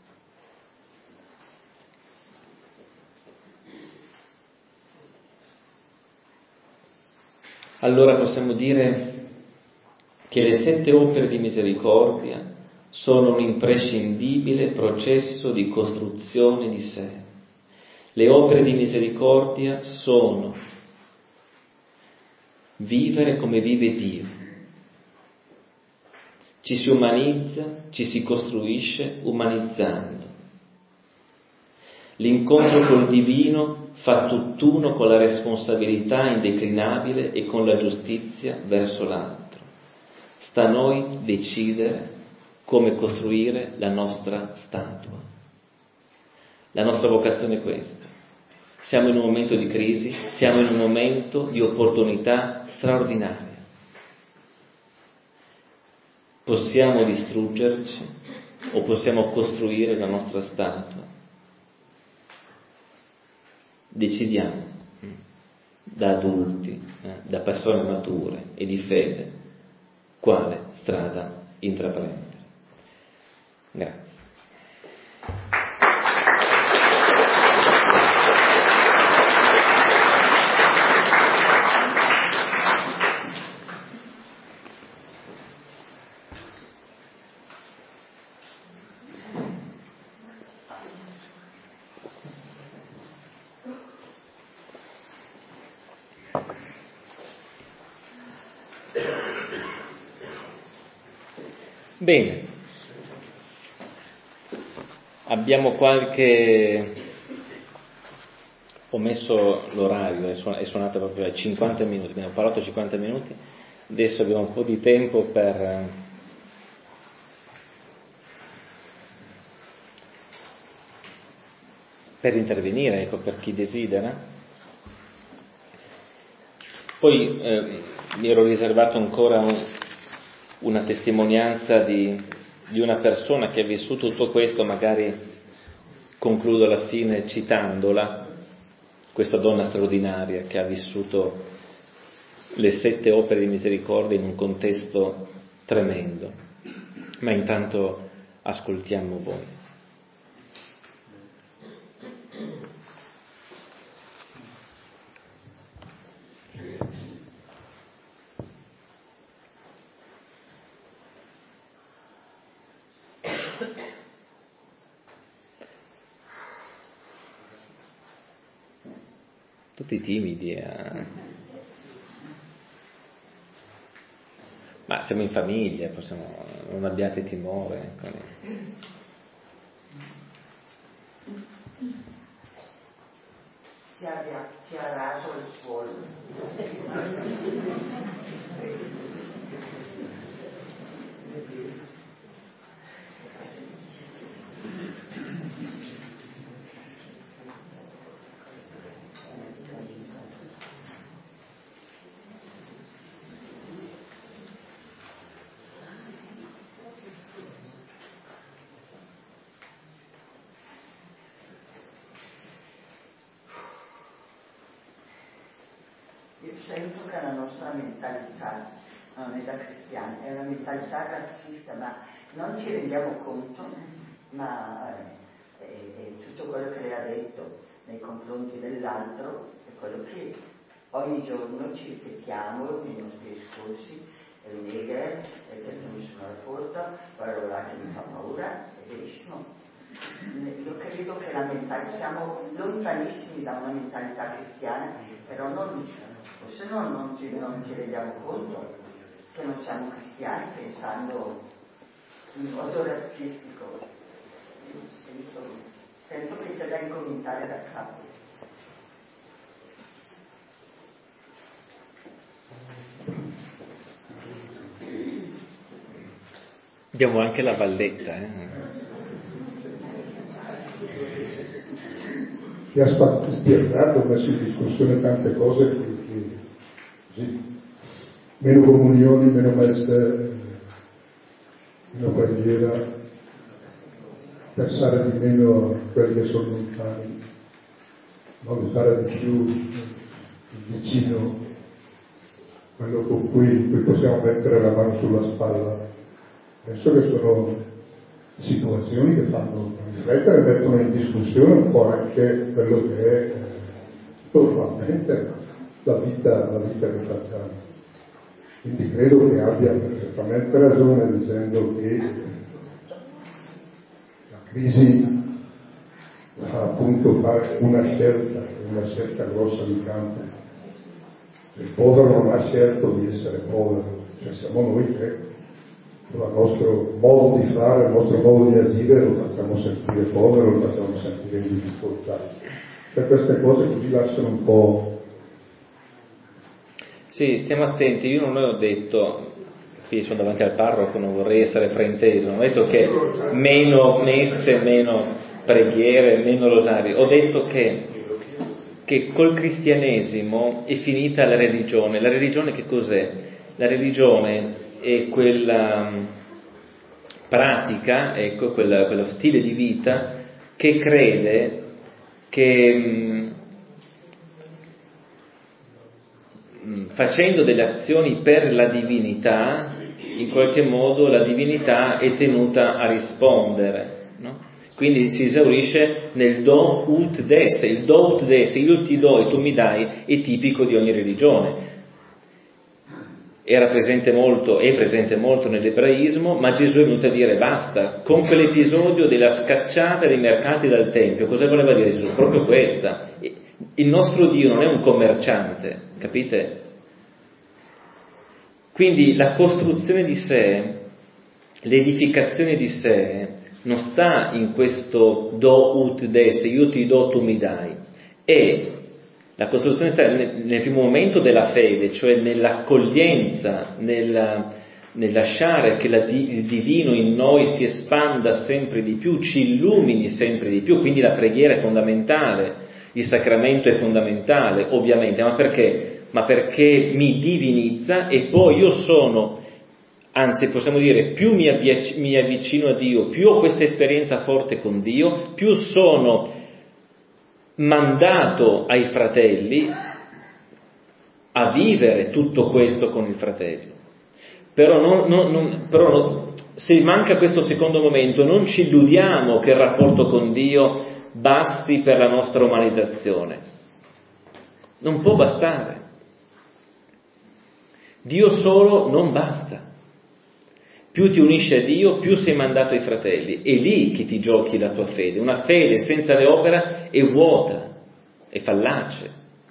Allora possiamo dire che le sette opere di misericordia sono un imprescindibile processo di costruzione di sé. Le opere di misericordia sono vivere come vive Dio. Ci si umanizza, ci si costruisce umanizzando. L'incontro col divino fa tutt'uno con la responsabilità indeclinabile e con la giustizia verso l'altro. Sta a noi decidere come costruire la nostra statua. La nostra vocazione è questa. Siamo in un momento di crisi, siamo in un momento di opportunità straordinaria. Possiamo distruggerci o possiamo costruire la nostra statua. Decidiamo, da adulti, eh, da persone mature e di fede, quale strada intraprendere. Grazie. Bene, abbiamo qualche, ho messo l'orario, è suonato proprio a cinquanta minuti, abbiamo parlato cinquanta minuti, adesso abbiamo un po' di tempo per, per intervenire, ecco, per chi desidera. Poi eh, mi ero riservato ancora un, una testimonianza di, di una persona che ha vissuto tutto questo, magari concludo alla fine citandola, questa donna straordinaria che ha vissuto le sette opere di misericordia in un contesto tremendo. Ma intanto ascoltiamo voi. Tutti timidi, eh. Ma siamo in famiglia, possiamo, non abbiate timore. Ecco. Si ha, si ha raso il suolo. Io sento che la nostra mentalità non è da cristiani, è una mentalità razzista, ma non ci rendiamo conto, ma eh, è, è tutto quello che lei ha detto nei confronti dell'altro, è quello che ogni giorno ci ripetiamo nei nostri discorsi, è l'idea, è che nessuno la porta, quello là che mi fa paura, è verissimo. Io credo che la mentalità, siamo lontanissimi da una mentalità cristiana, però non, forse non, non, ci, non ci rendiamo conto che non siamo cristiani pensando in modo razzistico. Sento, sento che c'è da incominciare da capo. Abbiamo anche la Valletta, eh? Che ha spiazzato, ha messo in discussione tante cose che, che sì, meno comunioni, meno messe, meno preghiera, pensare di meno a quelli che sono lontani, valutare di più il vicino, quello con cui, cui possiamo mettere la mano sulla spalla. Penso che sono situazioni che fanno riflettere e mettono in discussione un po' anche quello che è eh, normalmente la vita, la vita che facciamo. Quindi credo che abbia perfettamente ragione dicendo che la crisi fa appunto fare una scelta, una scelta grossa di campo. Il povero non ha scelto di essere povero, cioè siamo noi che con il nostro modo di fare, il nostro modo di agire lo facciamo sentire povero, lo facciamo sentire in difficoltà. Cioè queste cose così lasciano un po'. Sì, stiamo attenti, io non ho detto, qui sono davanti al parroco, non vorrei essere frainteso, non ho detto che meno messe, meno preghiere, meno rosari, ho detto che, che col cristianesimo è finita la religione. La religione che cos'è? La religione è quella pratica, ecco, quella, quello stile di vita che crede che mh, facendo delle azioni per la divinità, in qualche modo la divinità è tenuta a rispondere, no? Quindi si esaurisce nel do ut des, il do ut des, io ti do e tu mi dai, è tipico di ogni religione. Era presente molto, è presente molto nell'ebraismo, ma Gesù è venuto a dire basta, con quell'episodio della scacciata dei mercati dal Tempio. Cosa voleva dire Gesù? Proprio questa. Il nostro Dio non è un commerciante, capite? Quindi la costruzione di sé, l'edificazione di sé, non sta in questo do ut des, io ti do, tu mi dai. E la costruzione sta nel, nel primo momento della fede, cioè nell'accoglienza, nel, nel lasciare che la, il divino in noi si espanda sempre di più, ci illumini sempre di più. Quindi la preghiera è fondamentale, il sacramento è fondamentale, ovviamente, ma perché? Ma perché mi divinizza e poi io sono, anzi possiamo dire, più mi, avvic- mi avvicino a Dio, più ho questa esperienza forte con Dio, più sono mandato ai fratelli a vivere tutto questo con il fratello. Però, non, non, non, però non, se manca questo secondo momento, non ci illudiamo che il rapporto con Dio basti per la nostra umanizzazione. Non può bastare. Dio solo non basta. Più ti unisci a Dio, più sei mandato ai fratelli. È lì che ti giochi la tua fede. Una fede senza le opere è vuota, è fallace.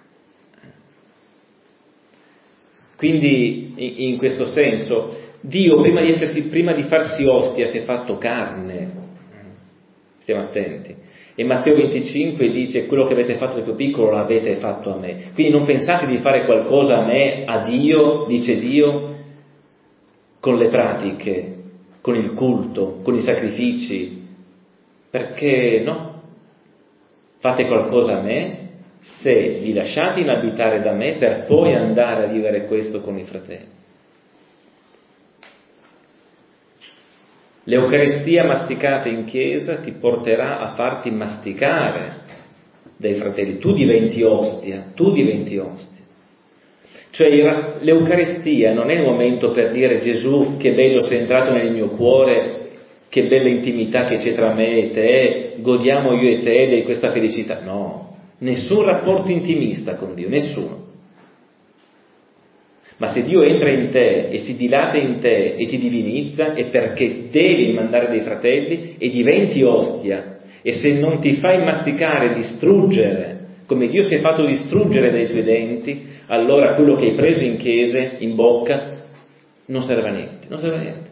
Quindi, in questo senso, Dio, prima di essersi, prima di farsi ostia, si è fatto carne. Stiamo attenti. E Matteo venticinque dice: quello che avete fatto per più piccolo l'avete fatto a me. Quindi non pensate di fare qualcosa a me, a Dio, dice Dio, con le pratiche, con il culto, con i sacrifici, perché no? Fate qualcosa a me se vi lasciate inabitare da me per poi andare a vivere questo con i fratelli. L'Eucaristia masticata in chiesa ti porterà a farti masticare dai fratelli, tu diventi ostia, tu diventi ostia. Cioè l'Eucaristia non è il momento per dire: Gesù, che bello sei entrato nel mio cuore, che bella intimità che c'è tra me e te, godiamo io e te di questa felicità. No, nessun rapporto intimista con Dio, nessuno. Ma se Dio entra in te e si dilata in te e ti divinizza, è perché devi mandare dei fratelli e diventi ostia. E se non ti fai masticare, distruggere, come Dio si è fatto distruggere dai tuoi denti, allora quello che hai preso in chiesa, in bocca, non serve a niente, non serve a niente.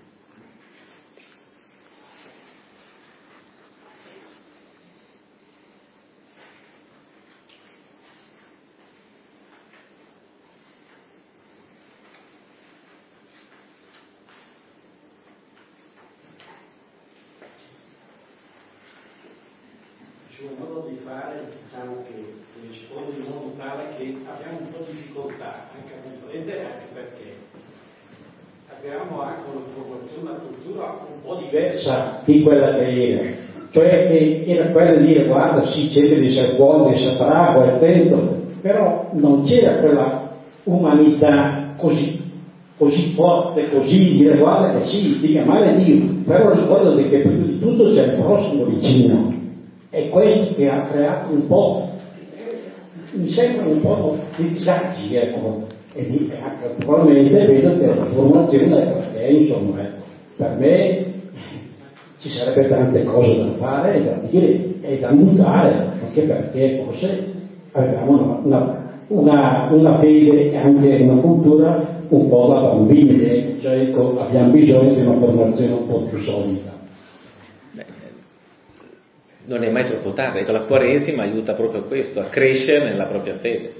Un modo di fare, diciamo che risponde in modo tale che abbiamo un po' di difficoltà anche a comprendere, anche perché abbiamo anche un'informazione, una cultura un po' diversa di quella che era, cioè che era quella di dire: guarda, sì, cerca di essere buono, di essere bravo, attento, però non c'era quella umanità così così forte, così dire: guarda che sì, dica male Dio, però ricordati che più di tutto c'è il prossimo vicino. È questo che ha creato un po', mi sembra un po' di disagi, ecco, e di, probabilmente vedo che la formazione è perché, insomma, ecco, per me ci sarebbe tante cose da fare e da dire e da mutare, anche perché forse abbiamo una, una, una, una fede e anche una cultura un po' da bambini, cioè ecco, abbiamo bisogno di una formazione un po' più solida. Beh, non è mai troppo tardi, ecco, la Quaresima aiuta proprio a questo, a crescere nella propria fede.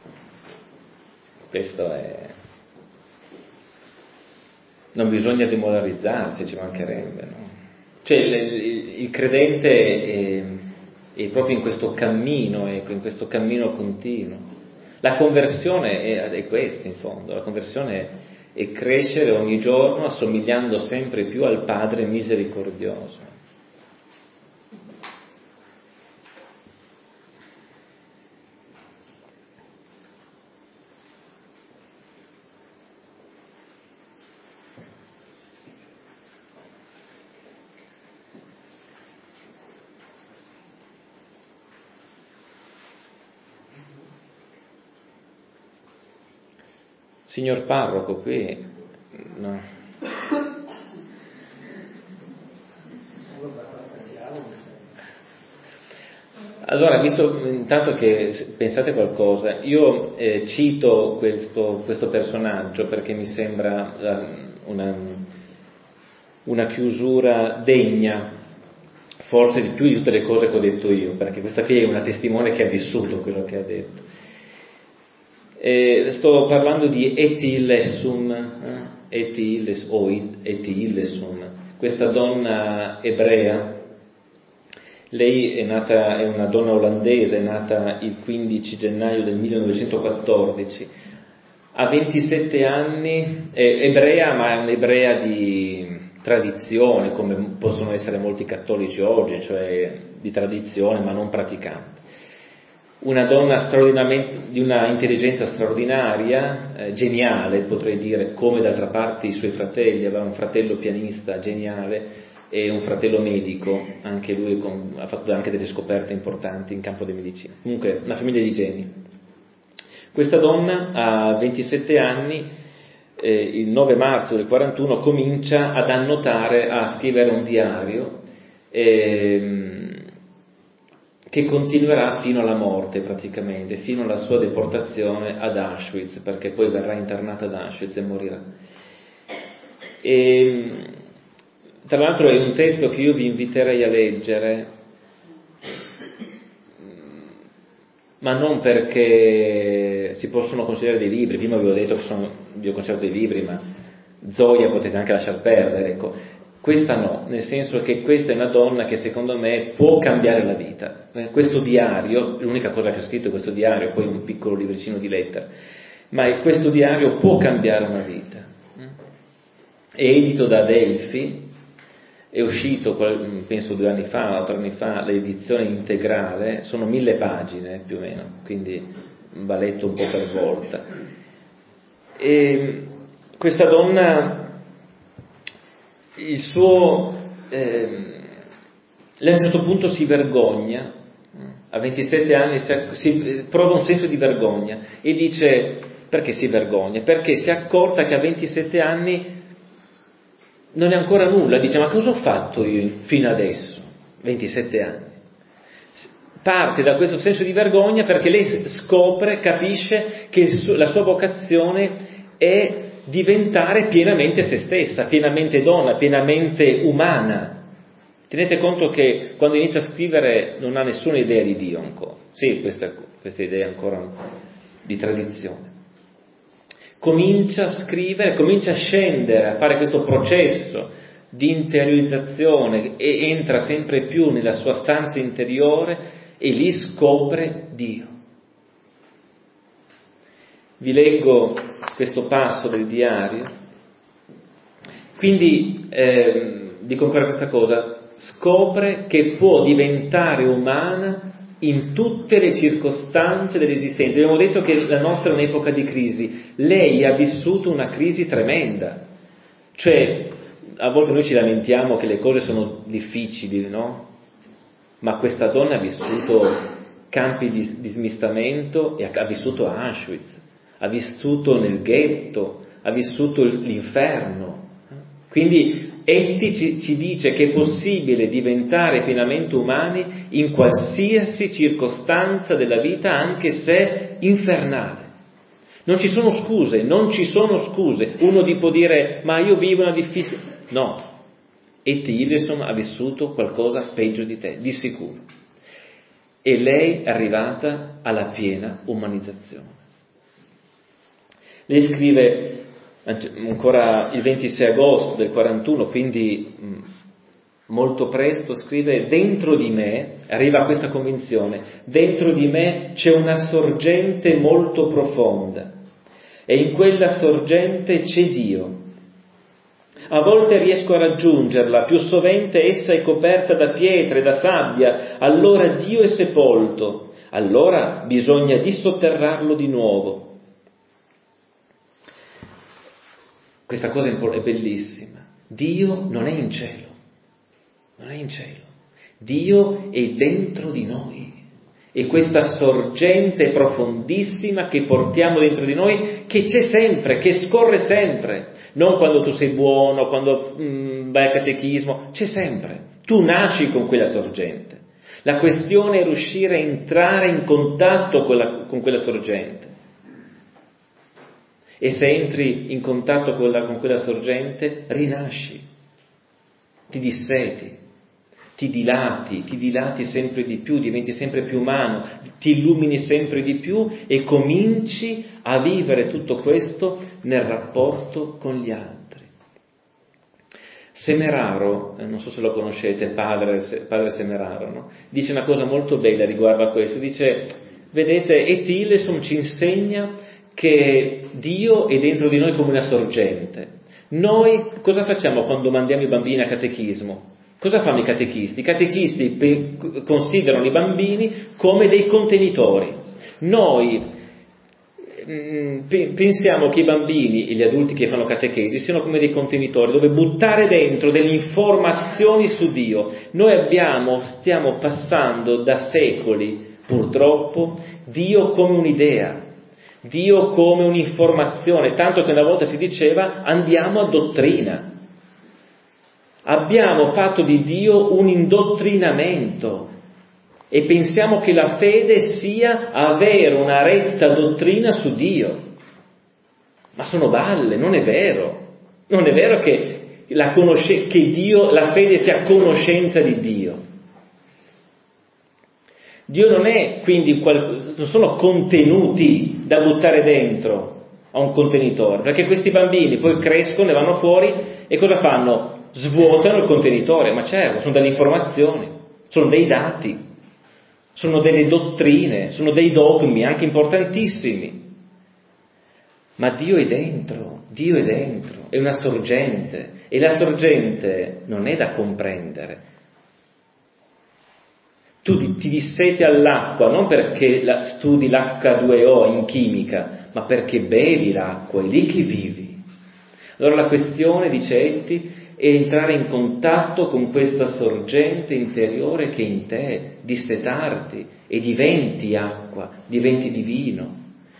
Questo è... non bisogna demoralizzarsi, ci mancherebbe, no? Cioè il, il, il credente è, è proprio in questo cammino, ecco, in questo cammino continuo. La conversione è, è questa in fondo, la conversione è, è crescere ogni giorno assomigliando sempre più al Padre misericordioso. Signor parroco, qui no. Allora, visto intanto che pensate qualcosa, io eh, cito questo, questo personaggio perché mi sembra uh, una, una chiusura degna, forse di più di tutte le cose che ho detto io, perché questa qui è una testimone che ha vissuto quello che ha detto. Eh, sto parlando di Eti Illesum, eh? Eti Illes, o Eti Illesum, questa donna ebrea. Lei è nata, è una donna olandese, è nata il quindici gennaio del millenovecentoquattordici, ha ventisette anni, è ebrea, ma è un'ebrea di tradizione, come possono essere molti cattolici oggi, cioè di tradizione ma non praticante. Una donna straordinariamente, di una intelligenza straordinaria, eh, geniale potrei dire, come d'altra parte i suoi fratelli, aveva un fratello pianista geniale e un fratello medico, anche lui con, ha fatto anche delle scoperte importanti in campo di medicina. Comunque una famiglia di geni. Questa donna a ventisette anni, eh, il nove marzo del quarantuno, comincia ad annotare, a scrivere un diario eh, che continuerà fino alla morte praticamente, fino alla sua deportazione ad Auschwitz, perché poi verrà internata ad Auschwitz e morirà. E, tra l'altro è un testo che io vi inviterei a leggere, ma non perché si possono considerare dei libri, prima vi ho detto che sono, vi ho considerato dei libri, ma Zoya potete anche lasciar perdere, ecco. Questa no, nel senso che questa è una donna che secondo me può cambiare la vita. Questo diario, l'unica cosa che ha scritto è questo diario, poi un piccolo libricino di lettere, ma questo diario può cambiare una vita. È edito da Adelphi, è uscito, penso due anni fa, tre anni fa, l'edizione integrale, sono mille pagine più o meno, quindi va letto un po' per volta. E questa donna, il suo, eh, lei a un certo punto si vergogna, a ventisette anni si, si prova un senso di vergogna e dice, perché si vergogna? Perché si è accorta che a ventisette anni non è ancora nulla, dice, ma cosa ho fatto io fino adesso? ventisette anni. Parte da questo senso di vergogna perché lei scopre, capisce che la sua vocazione è diventare pienamente se stessa, pienamente donna, pienamente umana. Tenete conto che quando inizia a scrivere non ha nessuna idea di Dio ancora, sì, questa, questa idea ancora di tradizione. Comincia a scrivere, comincia a scendere, a fare questo processo di interiorizzazione e entra sempre più nella sua stanza interiore e lì scopre Dio. Vi leggo questo passo del diario. Quindi eh, dico ancora questa cosa, scopre che può diventare umana in tutte le circostanze dell'esistenza. Abbiamo detto che la nostra è un'epoca di crisi. Lei ha vissuto una crisi tremenda, cioè a volte noi ci lamentiamo che le cose sono difficili, no? Ma questa donna ha vissuto campi di, di smistamento e ha, ha vissuto a Auschwitz, ha vissuto nel ghetto, ha vissuto l'inferno. Quindi Etti ci, ci dice che è possibile diventare pienamente umani in qualsiasi circostanza della vita, anche se infernale. Non ci sono scuse, non ci sono scuse. Uno di può dire, ma io vivo una difficile... No, Etti Hillesum ha vissuto qualcosa peggio di te, di sicuro. E lei è arrivata alla piena umanizzazione. Lei scrive ancora il ventisei agosto del quarantuno, quindi mh, molto presto, scrive: dentro di me, arriva a questa convinzione, dentro di me c'è una sorgente molto profonda e in quella sorgente c'è Dio. A volte riesco a raggiungerla, più sovente essa è coperta da pietre, da sabbia, allora Dio è sepolto, allora bisogna dissotterrarlo di nuovo. Questa cosa è bellissima. Dio non è in cielo, non è in cielo. Dio è dentro di noi. E questa sorgente profondissima che portiamo dentro di noi, che c'è sempre, che scorre sempre. Non quando tu sei buono, quando mm, vai a catechismo, c'è sempre. Tu nasci con quella sorgente. La questione è riuscire a entrare in contatto con, la, con quella sorgente. E se entri in contatto con, la, con quella sorgente, rinasci, ti disseti, ti dilati, ti dilati sempre di più, diventi sempre più umano, ti illumini sempre di più e cominci a vivere tutto questo nel rapporto con gli altri. Semeraro, eh, non so se lo conoscete, padre, padre Semeraro, no? Dice una cosa molto bella riguardo a questo, dice, vedete, Etti Hillesum ci insegna che Dio è dentro di noi come una sorgente. Noi cosa facciamo quando mandiamo i bambini a catechismo? Cosa fanno i catechisti? I catechisti pe- considerano i bambini come dei contenitori. Noi mh, pe- pensiamo che i bambini e gli adulti che fanno catechesi siano come dei contenitori dove buttare dentro delle informazioni su Dio. Noi abbiamo, stiamo passando da secoli, purtroppo, Dio come un'idea, Dio come un'informazione, tanto che una volta si diceva andiamo a dottrina. Abbiamo fatto di Dio un indottrinamento e pensiamo che la fede sia avere una retta dottrina su Dio. Ma sono balle, non è vero. Non è vero che la, conosce- che Dio, la fede sia conoscenza di Dio. Dio non è quindi, qual- non sono contenuti da buttare dentro a un contenitore, perché questi bambini poi crescono e vanno fuori e cosa fanno? Svuotano il contenitore, ma certo, sono delle informazioni, sono dei dati, sono delle dottrine, sono dei dogmi anche importantissimi. Ma Dio è dentro, Dio è dentro, è una sorgente e la sorgente non è da comprendere. Tu ti disseti all'acqua non perché la, studi l'H due O in chimica, ma perché bevi l'acqua, è lì che vivi. Allora la questione, dice Etti, è entrare in contatto con questa sorgente interiore che è in te, dissetarti e diventi acqua, diventi divino.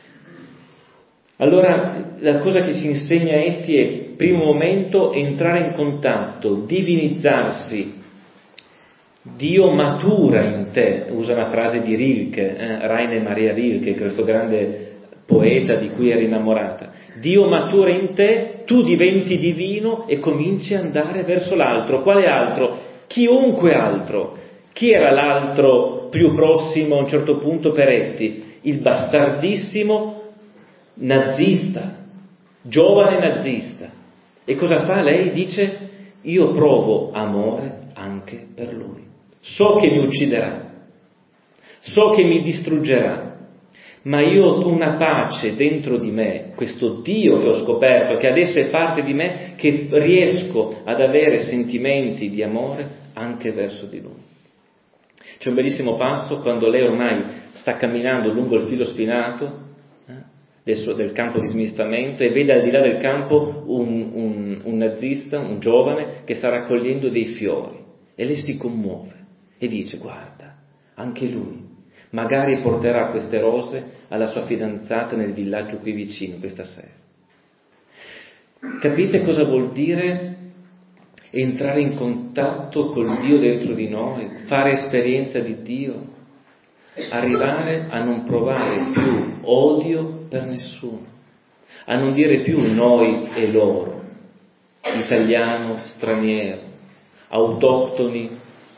Allora la cosa che ci insegna Etti è, primo momento, entrare in contatto, divinizzarsi. Dio matura in te, usa una frase di Rilke, eh, Rainer Maria Rilke, questo grande poeta di cui eri innamorata. Dio matura in te, tu diventi divino e cominci ad andare verso l'altro. Quale altro? Chiunque altro. Chi era l'altro più prossimo a un certo punto per Etti? Il bastardissimo nazista, giovane nazista. E cosa fa lei? Dice, io provo amore anche per lui. So che mi ucciderà, so che mi distruggerà, ma io ho una pace dentro di me, questo Dio che ho scoperto, che adesso è parte di me, che riesco ad avere sentimenti di amore anche verso di lui. C'è un bellissimo passo quando lei ormai sta camminando lungo il filo spinato eh, del, suo, del campo di smistamento e vede al di là del campo un, un, un nazista, un giovane che sta raccogliendo dei fiori e lei si commuove e dice, guarda, anche lui magari porterà queste rose alla sua fidanzata nel villaggio qui vicino questa sera. Capite cosa vuol dire entrare in contatto col Dio dentro di noi, fare esperienza di Dio, arrivare a non provare più odio per nessuno, a non dire più noi e loro, italiano, straniero, autoctoni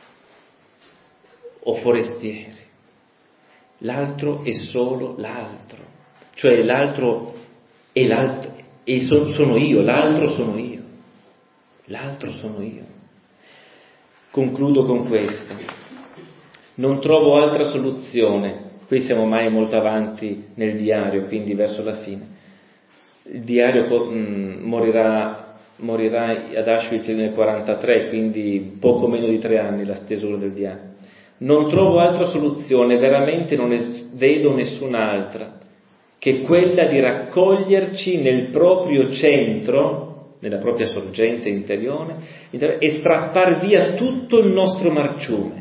o forestieri. L'altro è solo l'altro, cioè l'altro è l'altro, e so, sono io, l'altro sono io, l'altro sono io. Concludo con questo. Non trovo altra soluzione. Qui siamo mai molto avanti nel diario, quindi verso la fine. Il diario mh, morirà, morirà ad Auschwitz nel quarantatré, quindi poco meno di tre anni la stesura del diario. Non trovo altra soluzione, veramente non ne vedo nessun'altra, che quella di raccoglierci nel proprio centro, nella propria sorgente interiore, e strappar via tutto il nostro marciume.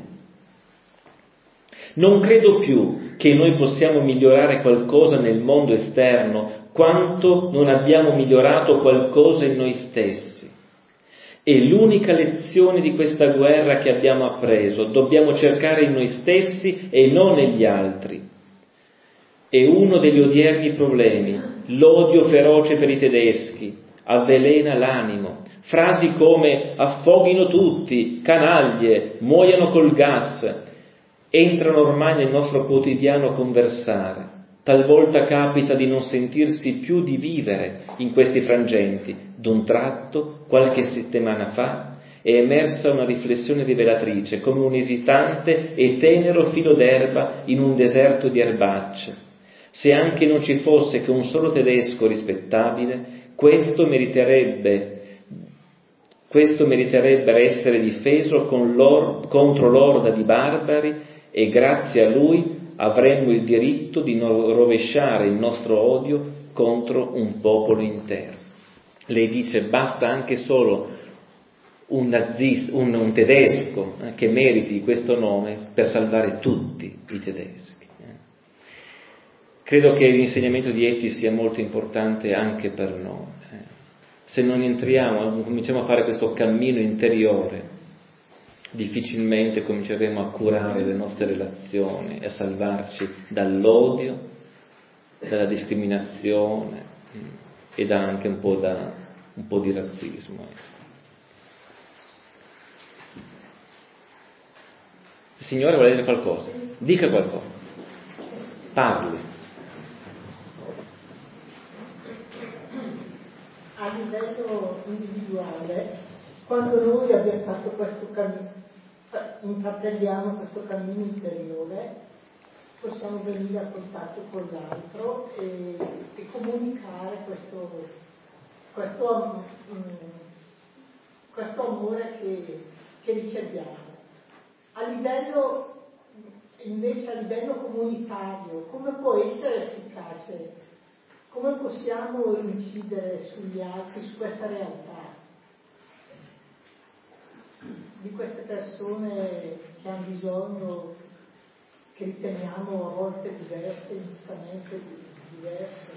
Non credo più che noi possiamo migliorare qualcosa nel mondo esterno quanto non abbiamo migliorato qualcosa in noi stessi. E l'unica lezione di questa guerra che abbiamo appreso, dobbiamo cercare in noi stessi e non negli altri. È uno degli odierni problemi, l'odio feroce per i tedeschi, avvelena l'animo. Frasi come affoghino tutti, canaglie, muoiano col gas, entrano ormai nel nostro quotidiano conversare. Talvolta capita di non sentirsi più di vivere in questi frangenti. D'un tratto, qualche settimana fa, è emersa una riflessione rivelatrice, come un esitante e tenero filo d'erba in un deserto di erbacce. Se anche non ci fosse che un solo tedesco rispettabile, questo meriterebbe, questo meriterebbe essere difeso con l'or, contro l'orda di barbari, e grazie a lui avremmo il diritto di non rovesciare il nostro odio contro un popolo intero. Lei dice basta anche solo un, nazista, un, un tedesco eh, che meriti questo nome per salvare tutti i tedeschi. Eh. Credo che l'insegnamento di Etty sia molto importante anche per noi. Eh. Se non entriamo, cominciamo a fare questo cammino interiore, difficilmente cominceremo a curare le nostre relazioni e a salvarci dall'odio, dalla discriminazione e da anche un po' da un po' di razzismo. Il Signore vuole dire qualcosa, dica qualcosa, parli. A livello individuale, quando noi abbiamo fatto questo cammino, intraprendiamo questo cammino interiore, possiamo venire a contatto con l'altro e, e comunicare questo, questo, um, questo amore che, che riceviamo. A livello, invece, a livello comunitario, come può essere efficace? Come possiamo incidere sugli altri, su questa realtà? Di queste persone che hanno bisogno, che riteniamo a volte diverse, ingiustamente diverse.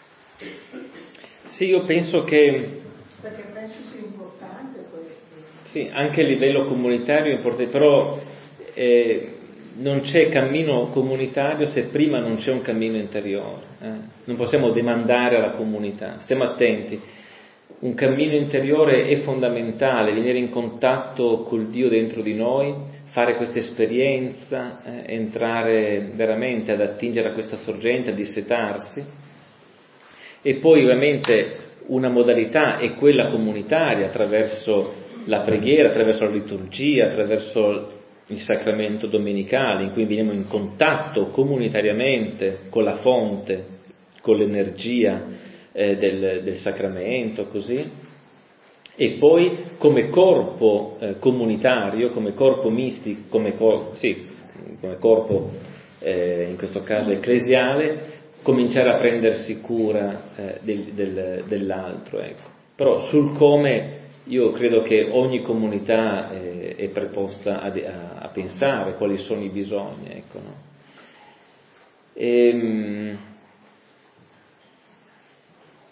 Sì, io penso che... Perché penso sia importante questo. Sì, anche a livello comunitario è importante, però eh, non c'è cammino comunitario se prima non c'è un cammino interiore. Eh. Non possiamo demandare alla comunità, stiamo attenti. Un cammino interiore è fondamentale, venire in contatto col Dio dentro di noi, fare questa esperienza, eh, entrare veramente ad attingere a questa sorgente, a dissetarsi. E poi ovviamente una modalità è quella comunitaria, attraverso la preghiera, attraverso la liturgia, attraverso il sacramento domenicale, in cui veniamo in contatto comunitariamente con la fonte, con l'energia eh, del, del sacramento, così. E poi come corpo eh, comunitario, come corpo mistico, come, cor- sì, come corpo eh, in questo caso ecclesiale, cominciare a prendersi cura eh, del, del, dell'altro, ecco. Però sul come io credo che ogni comunità eh, è preposta a, a, a pensare quali sono i bisogni, ecco, no? E,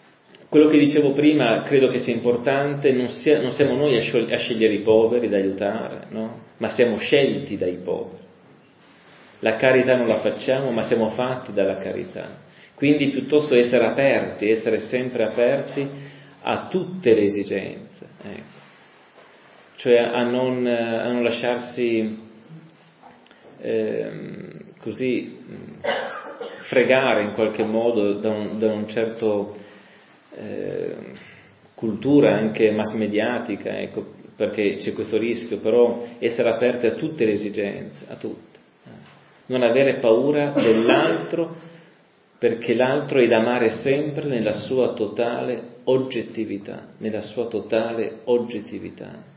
quello che dicevo prima credo che sia importante, non, sia, non siamo noi a, sciogli, a scegliere i poveri da aiutare, no? Ma siamo scelti dai poveri. La carità non la facciamo, ma siamo fatti dalla carità. Quindi piuttosto essere aperti, essere sempre aperti a tutte le esigenze, ecco. Cioè a non, a non lasciarsi eh, così fregare in qualche modo da un, da un certo eh, cultura anche mass mediatica, ecco, perché c'è questo rischio, però essere aperti a tutte le esigenze, a tutte, non avere paura dell'altro, perché l'altro è da amare sempre nella sua totale oggettività, nella sua totale oggettività.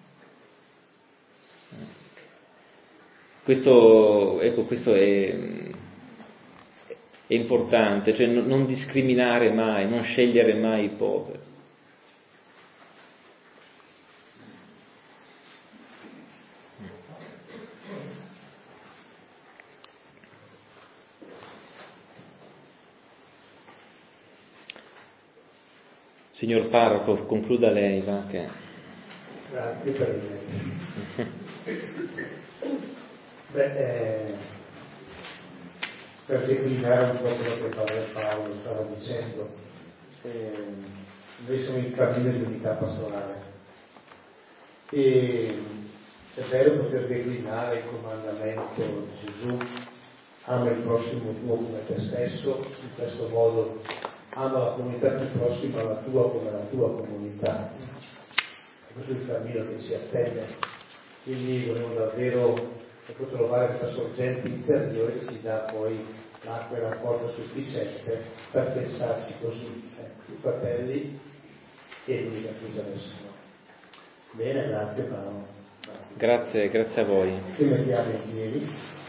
Questo, ecco, questo è, è importante, cioè non, non discriminare mai, non scegliere mai i poveri. Signor Parroco, concluda lei, va che... Grazie per il Beh, eh, per declinare un po' quello che Padre Paolo stava dicendo, eh, noi siamo in cammino di unità pastorale e è bello poter declinare il comandamento di Gesù: ama il prossimo tuo come te stesso, in questo modo ama la comunità più prossima alla tua come la tua comunità. E questo è il cammino che ci attende, quindi volevo davvero ecco, trovare questa sorgente interiore che ci dà poi l'acqua e la porta sufficiente per pensarci così, ecco, i fratelli e l'unica chiesa del Signore. Bene, grazie Paolo. Grazie. Grazie, grazie a voi. Ci mettiamo in piedi.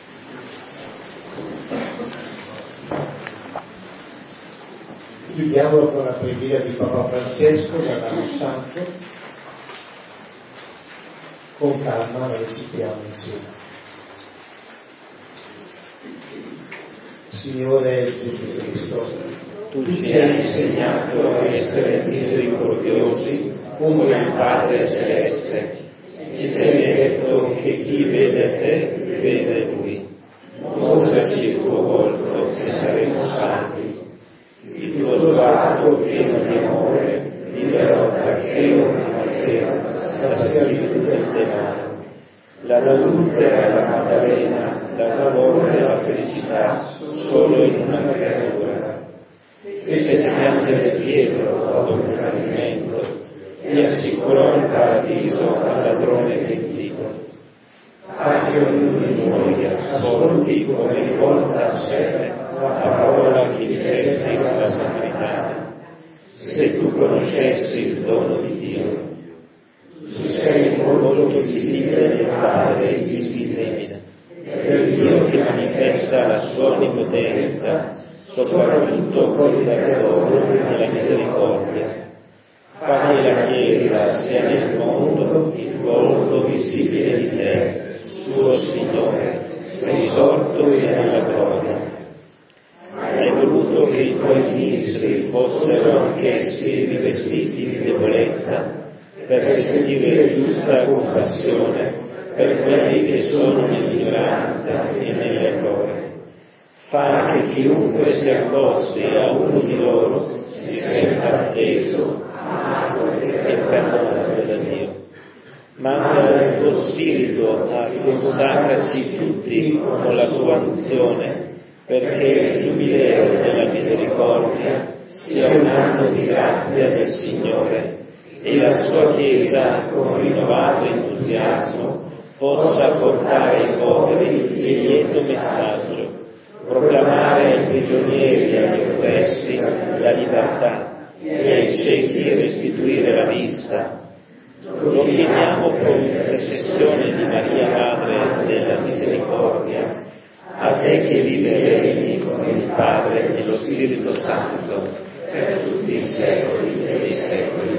Chiudiamolo con la preghiera di Papa Francesco dall'anno santo. Con calma la recitiamo insieme. Signore Gesù Cristo, tu ci hai insegnato a essere misericordiosi come il Padre Celeste, e sei detto che chi vede te vede Lui. Mostraci il tuo volto e saremo salvi. Il tuo sguardo pieno di amore liberò Zaccheo e Matteo dalla schiavitù del denaro. L'adultera e la Maddalena dal lavoro e la felicità solo in una creatura. Fece piangere Pietro dopo il tradimento e assicurò il paradiso al ladrone pentito. Fa che ognuno di noi ascolti come rivolta a sé la parola che difendi la Samaritana. Se tu conoscessi il dono di Dio, tu sei il volto visibile del Padre invisibile, del Dio che manifesta la sua onnipotenza, soprattutto con il perdono e la misericordia. Fa che la Chiesa sia nel mondo il volto visibile di te, suo Signore, risorto e nella gloria. Hai voluto che i tuoi ministri fossero anch'essi rivestiti di debolezza, per sentire giusta compassione per quelli che sono nell'ignoranza e nell'errore. Fa che chiunque si accosti a uno di loro si senta atteso, amato e perdonato da Dio. Manda il tuo Spirito a consacrarci tutti con la tua unzione, perché il giubileo della misericordia sia un anno di grazia del Signore e la sua Chiesa, con rinnovato entusiasmo, possa portare ai poveri il lieto messaggio, proclamare ai prigionieri e agli oppressi la libertà e ai ciechi restituire la vista. Lo chiediamo con l'intercessione di Maria Madre della Misericordia, a te che vivi e regni con il Padre e lo Spirito Santo per tutti i secoli e i secoli.